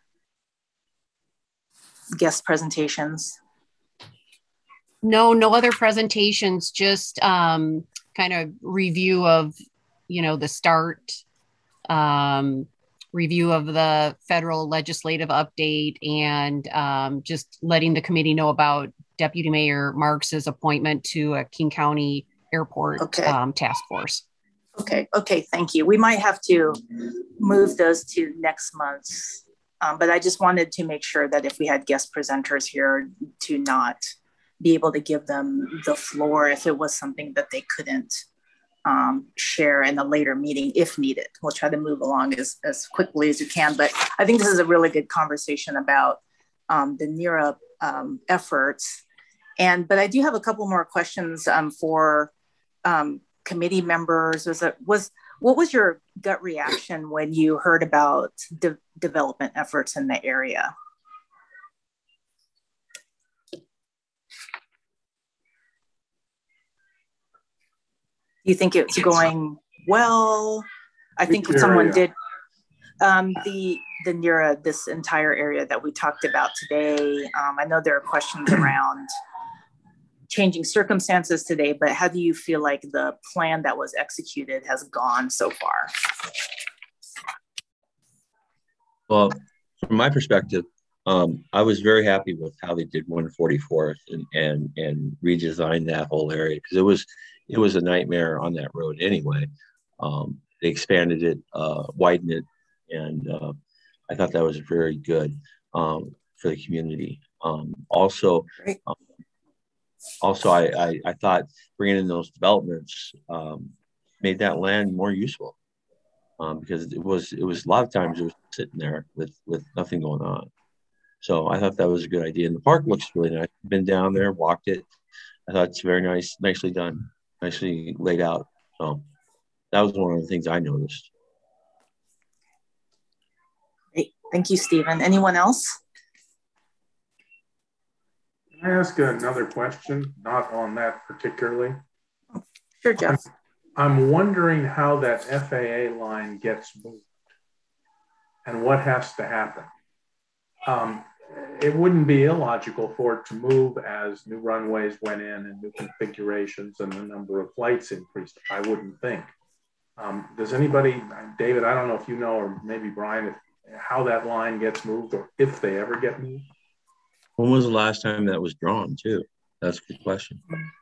Guest presentations? No, no other presentations, just um, kind of review of, you know, the start, um, review of the federal legislative update, and um, just letting the committee know about Deputy Mayor Marks's appointment to a King County Airport Okay. um, task force. Okay, okay, thank you. We might have to move those to next month, um, but I just wanted to make sure that if we had guest presenters here to not be able to give them the floor if it was something that they couldn't um, share in a later meeting if needed. We'll try to move along as, as quickly as you can, but I think this is a really good conversation about um, the NERA um, efforts. And, but I do have a couple more questions um, for um, committee members. Was it, was, what was your gut reaction when you heard about de development efforts in the area? Do you think it's going well? I think Which someone area? did um, the the NERA, this entire area that we talked about today. Um, I know there are questions around changing circumstances today, but how do you feel like the plan that was executed has gone so far? Well, from my perspective, um, I was very happy with how they did one forty-fourth and and and redesigned that whole area, because it was it was a nightmare on that road anyway. Um, they expanded it, uh, widened it, and uh, I thought that was very good um, for the community. Um, also, um, also I, I I thought bringing in those developments um, made that land more useful, um, because it was it was a lot of times it was sitting there with with nothing going on. So I thought that was a good idea. And the park looks really nice. I've been down there, walked it. I thought it's very nice, nicely done, nicely laid out. So that was one of the things I noticed. Great. Thank you, Stephen. Anyone else? Can I ask another question? Not on that particularly. Sure, Jeff. I'm, I'm wondering how that F A A line gets moved and what has to happen. Um, it wouldn't be illogical for it to move as new runways went in and new configurations and the number of flights increased, I wouldn't think. Um, does anybody, David, I don't know if you know, or maybe Brian, if, how that line gets moved or if they ever get moved? When was the last time that was drawn too? That's a good question.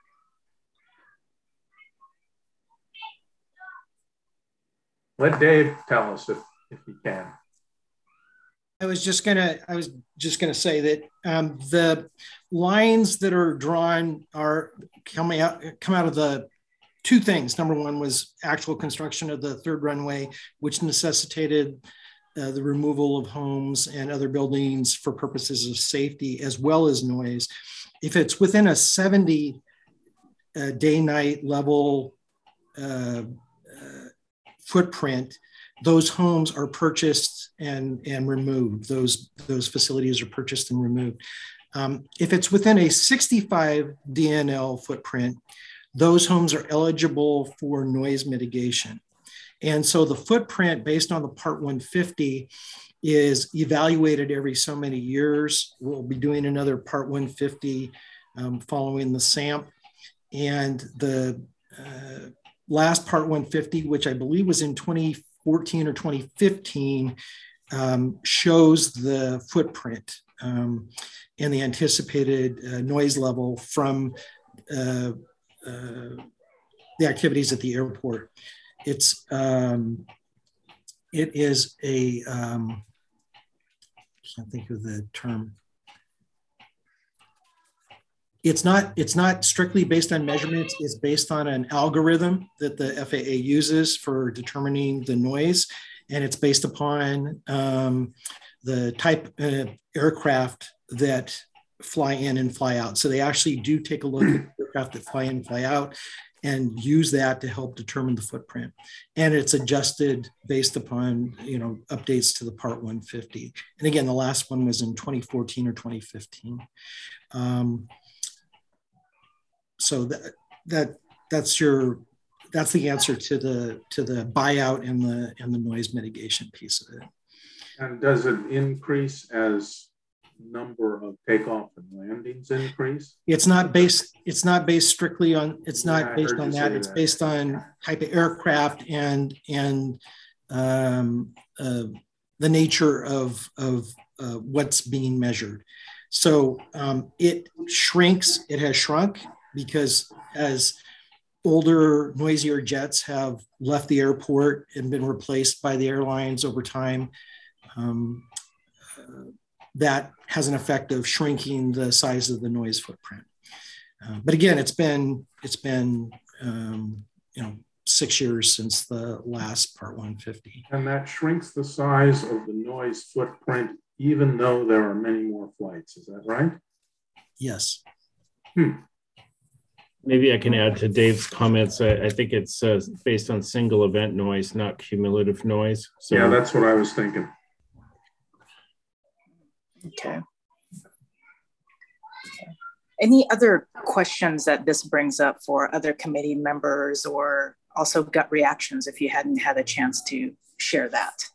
Let Dave tell us if, if he can. I was just gonna, I was just gonna say that um, the lines that are drawn are coming out, come out of the two things. Number one was actual construction of the third runway, which necessitated uh, the removal of homes and other buildings for purposes of safety as well as noise. If it's within a seventy uh, day-night level uh, uh, footprint, those homes are purchased and, and removed. Those, those facilities are purchased and removed. Um, if it's within a sixty-five D N L footprint, those homes are eligible for noise mitigation. And so the footprint based on the Part one fifty is evaluated every so many years. We'll be doing another Part one fifty um, following the S A M P. And the uh, last Part one fifty, which I believe was in twenty fourteen or twenty fifteen, um, shows the footprint um, and the anticipated uh, noise level from uh, uh, the activities at the airport. It's um, it is a um, I can't think of the term. It's not, it's not strictly based on measurements. It's based on an algorithm that the F A A uses for determining the noise. And it's based upon um, the type of aircraft that fly in and fly out. So they actually do take a look at aircraft that fly in and fly out and use that to help determine the footprint. And it's adjusted based upon, you know, updates to the Part one fifty. And again, the last one was in twenty fourteen or twenty fifteen. Um, So that that that's your that's the answer to the to the buyout and the and the noise mitigation piece of it. And does it increase as number of takeoff and landings increase? It's not based it's not based strictly on it's not Yeah, based on that. It's that. based on type of aircraft and and um, uh, the nature of of uh, what's being measured. So um, it shrinks. It has shrunk. Because as older, noisier jets have left the airport and been replaced by the airlines over time. Um, uh, that has an effect of shrinking the size of the noise footprint. Uh, but again, it's been it's been um, you know six years since the last Part one fifty. And that shrinks the size of the noise footprint, even though there are many more flights. Is that right? Yes. Hmm. Maybe I can add to Dave's comments. I, I think it's uh, based on single event noise, not cumulative noise. So yeah, that's what I was thinking. Okay. Any other questions that this brings up for other committee members, or also gut reactions if you hadn't had a chance to share that?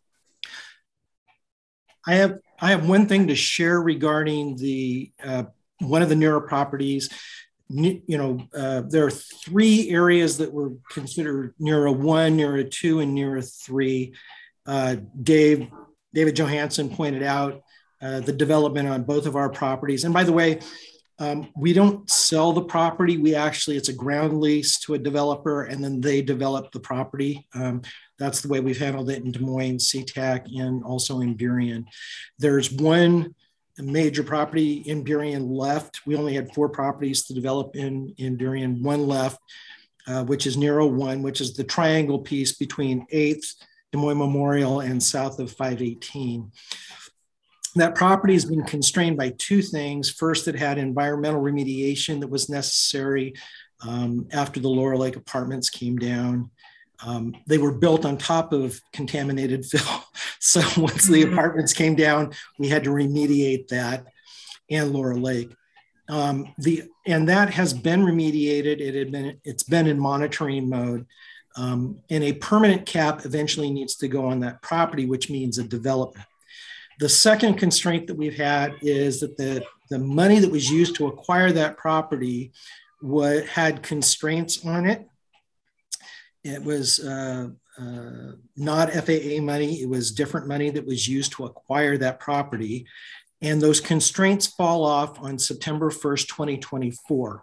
I have I have one thing to share regarding the uh, one of the NERA properties. You know, uh, there are three areas that were considered NERA one, NERA two, and NERA three. Uh, Dave David Johansson pointed out uh, the development on both of our properties. And by the way, um, we don't sell the property. We actually, it's a ground lease to a developer, and then they develop the property. Um, that's the way we've handled it in Des Moines, SeaTac, and also in Burien. There's one major property in Burien left. We only had four properties to develop in, in Burien, one left, uh, which is NERA one, which is the triangle piece between eighth, Des Moines Memorial, and south of five eighteen. That property has been constrained by two things. First, it had environmental remediation that was necessary um, after the Laurel Lake apartments came down. Um, they were built on top of contaminated fill. So once the apartments came down, we had to remediate that and Laurel Lake. Um, the, and that has been remediated. It had been, it's been in monitoring mode. Um, and a permanent cap eventually needs to go on that property, which means a development. The second constraint that we've had is that the, the money that was used to acquire that property what, had constraints on it. It was uh, uh, not F A A money. It was different money that was used to acquire that property. And those constraints fall off on September first, twenty twenty-four.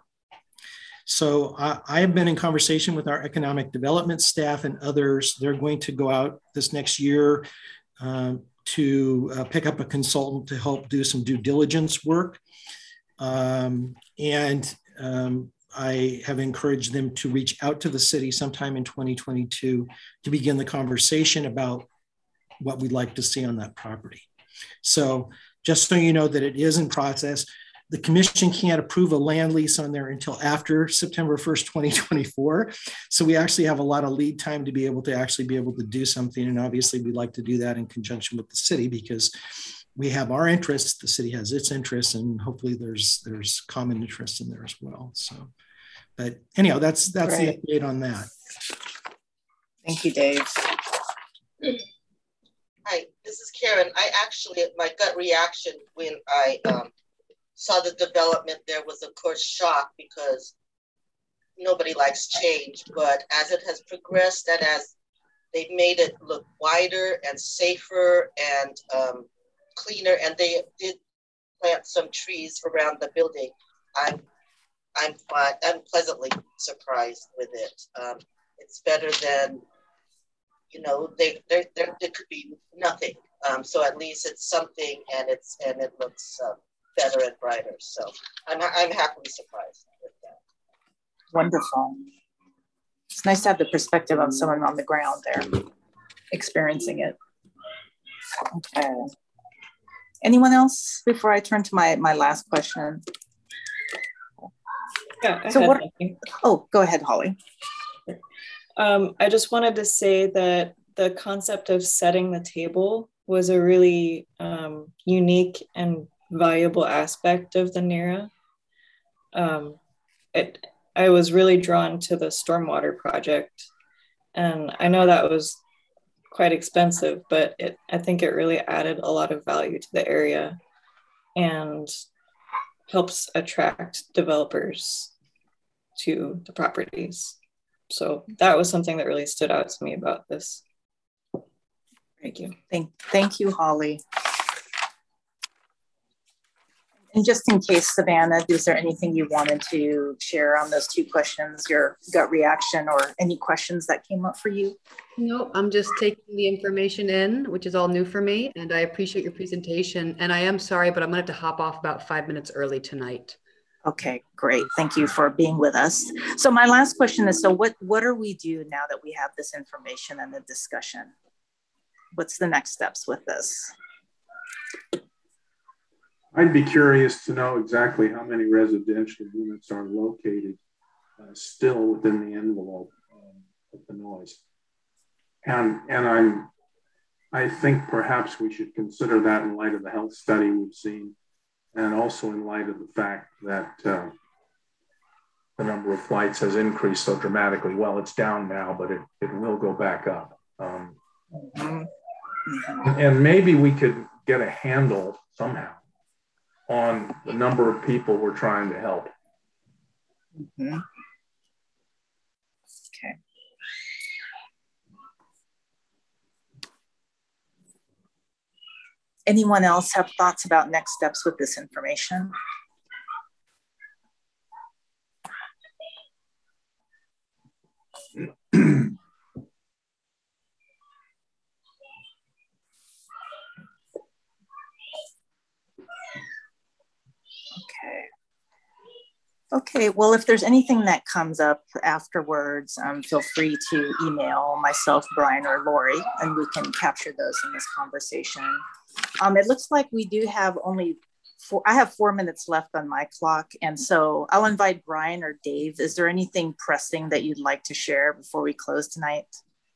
So I, I have been in conversation with our economic development staff and others. They're going to go out this next year um, to uh, pick up a consultant to help do some due diligence work. Um, and um, I have encouraged them to reach out to the city sometime in twenty twenty-two to begin the conversation about what we'd like to see on that property. So just so you know that it is in process, the commission can't approve a land lease on there until after September first, twenty twenty-four. So we actually have a lot of lead time to be able to actually be able to do something. And obviously we'd like to do that in conjunction with the city because we have our interests, the city has its interests, and hopefully there's there's common interest in there as well. So, but anyhow, that's that's Great. The update on that. Thank you, Dave. Hi, this is Karen. I actually, my gut reaction when I um, saw the development there was, of course, shock because nobody likes change. But as it has progressed and as they've made it look wider and safer and um, cleaner, and they did plant some trees around the building, I'm I'm fine. I'm pleasantly surprised with it. Um, it's better than, you know, they there there could be nothing. Um, so at least it's something, and it's and it looks uh, better and brighter. So I'm I'm happily surprised with that. Wonderful. It's nice to have the perspective of someone on the ground there, experiencing it. Okay. Anyone else before I turn to my my last question? Yeah. So what? Oh, go ahead, Holly. Um, I just wanted to say that the concept of setting the table was a really um, unique and valuable aspect of the NERA. Um, it, I was really drawn to the stormwater project, and I know that was quite expensive, but it, I think it really added a lot of value to the area and helps attract developers to the properties. So that was something that really stood out to me about this. Thank you. Thank, thank you, Holly. And just in case, Savannah, is there anything you wanted to share on those two questions, your gut reaction or any questions that came up for you? No, I'm just taking the information in, which is all new for me, and I appreciate your presentation. And I am sorry, but I'm gonna have to hop off about five minutes early tonight. Okay, great. Thank you for being with us. So my last question is, so what, what do we do now that we have this information and the discussion? What's the next steps with this? I'd be curious to know exactly how many residential units are located uh, still within the envelope um, of the noise. And, and I'm, I think perhaps we should consider that in light of the health study we've seen, and also in light of the fact that uh, the number of flights has increased so dramatically. Well, it's down now, but it, it will go back up. Um, mm-hmm. And maybe we could get a handle somehow on the number of people we're trying to help. Mm-hmm. Okay. Anyone else have thoughts about next steps with this information? Okay. Okay, well, if there's anything that comes up afterwards, um, feel free to email myself, Brian, or Lori, and we can capture those in this conversation. Um, it looks like we do have only four, I have four minutes left on my clock, and so I'll invite Brian or Dave. Is there anything pressing that you'd like to share before we close tonight?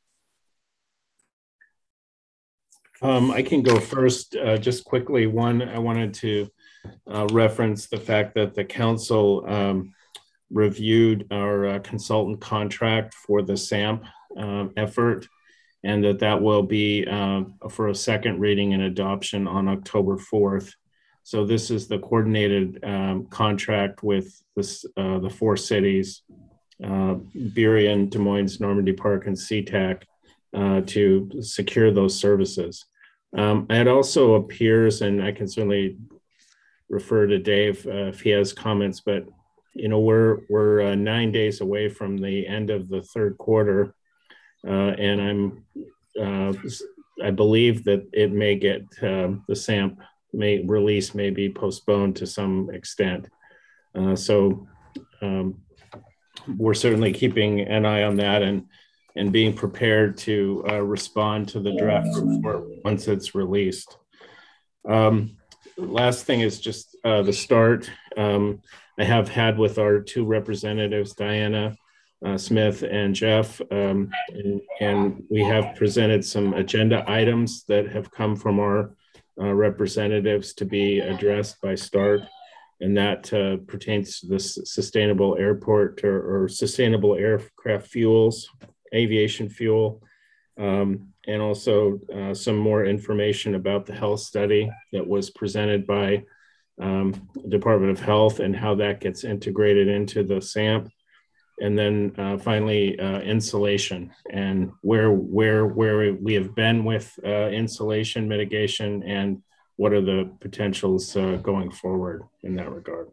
Um, I can go first, uh, just quickly. One, I wanted to Uh, reference the fact that the council um, reviewed our uh, consultant contract for the S A M P um, effort, and that that will be uh, for a second reading and adoption on October fourth. So this is the coordinated um, contract with this, uh, the four cities, uh, Burien, Des Moines, Normandy Park, and SeaTac, uh, to secure those services. Um, it also appears, and I can certainly refer to Dave uh, if he has comments, but you know, we're we're uh, nine days away from the end of the third quarter, uh, and I'm uh, I believe that it may get uh, the S A M P may release may be postponed to some extent. Uh, so um, we're certainly keeping an eye on that and and being prepared to uh, respond to the draft report once it's released. Um, Last thing is just uh, the start. Um, I have had with our two representatives, Diana uh, Smith and Jeff, um, and, and we have presented some agenda items that have come from our uh, representatives to be addressed by START, and that uh, pertains to the sustainable airport or, or sustainable aircraft fuels, aviation fuel, um, and also uh, some more information about the health study that was presented by um, Department of Health and how that gets integrated into the S A M P. And then uh, finally, uh, insulation and where, where, where we have been with uh, insulation mitigation and what are the potentials uh, going forward in that regard.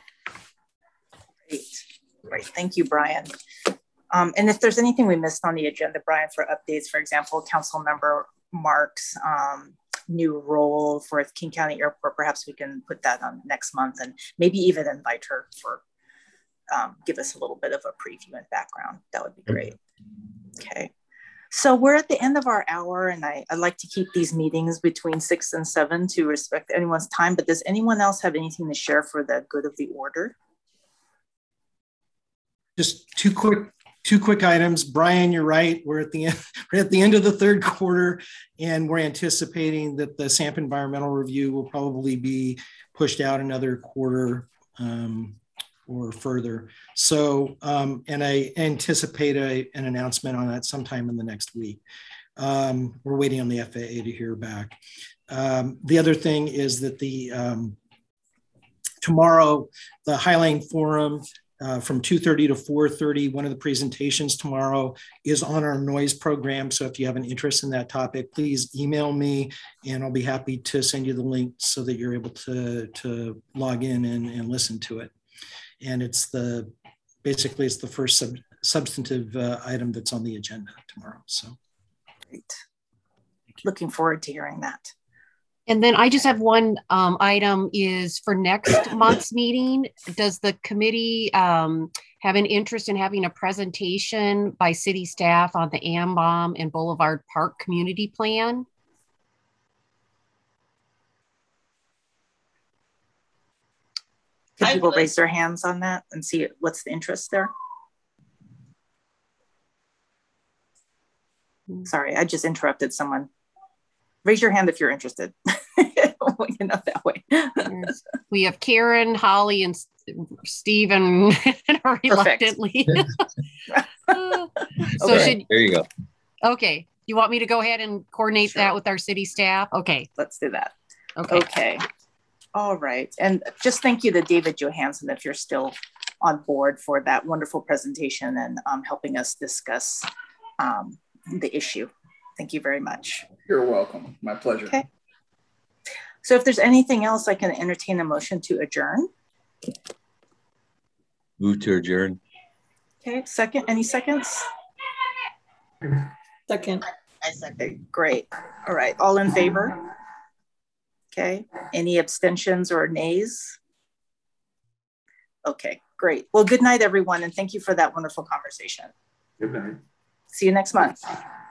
Great, great. Thank you, Brian. Um, and if there's anything we missed on the agenda, Brian, for updates, for example, Council Member Mark's um, new role for King County Airport, perhaps we can put that on next month and maybe even invite her for, um, give us a little bit of a preview and background. That would be great. Okay. So we're at the end of our hour, and I, I like to keep these meetings between six and seven to respect anyone's time, but does anyone else have anything to share for the good of the order? Just two quick Two quick items. Brian, you're right. We're at the end, we're at the end of the third quarter, and we're anticipating that the S A M P environmental review will probably be pushed out another quarter um, or further. So, um, and I anticipate a, an announcement on that sometime in the next week. Um, we're waiting on the F A A to hear back. Um, the other thing is that the um, tomorrow, the Highline Forum uh, from two thirty to four thirty. One of the presentations tomorrow is on our noise program. So if you have an interest in that topic, please email me and I'll be happy to send you the link so that you're able to, to log in and, and listen to it. And it's the, basically it's the first sub, substantive uh, item that's on the agenda tomorrow. So great. Looking forward to hearing that. And then I just have one um, item is for next month's meeting. Does the committee um, have an interest in having a presentation by city staff on the Ambom and Boulevard Park community plan? Can people raise their hands on that and see what's the interest there? Sorry, I just interrupted someone. Raise your hand if you're interested. You know, that way. We have Karen, Holly, and Stephen reluctantly. So okay, should, there you go. Okay. You want me to go ahead and coordinate sure. that with our city staff? Okay. Let's do that. Okay. Okay. All right. And just thank you to David Johansson if you're still on board for that wonderful presentation and um, helping us discuss um, the issue. Thank you very much. You're welcome. My pleasure. Okay. So if there's anything else, I can entertain a motion to adjourn. Move to adjourn. Okay, second, any seconds? Second. I second. Great. All right, all in favor? Okay, any abstentions or nays? Okay, great. Well, good night, everyone, and thank you for that wonderful conversation. Good night. See you next month.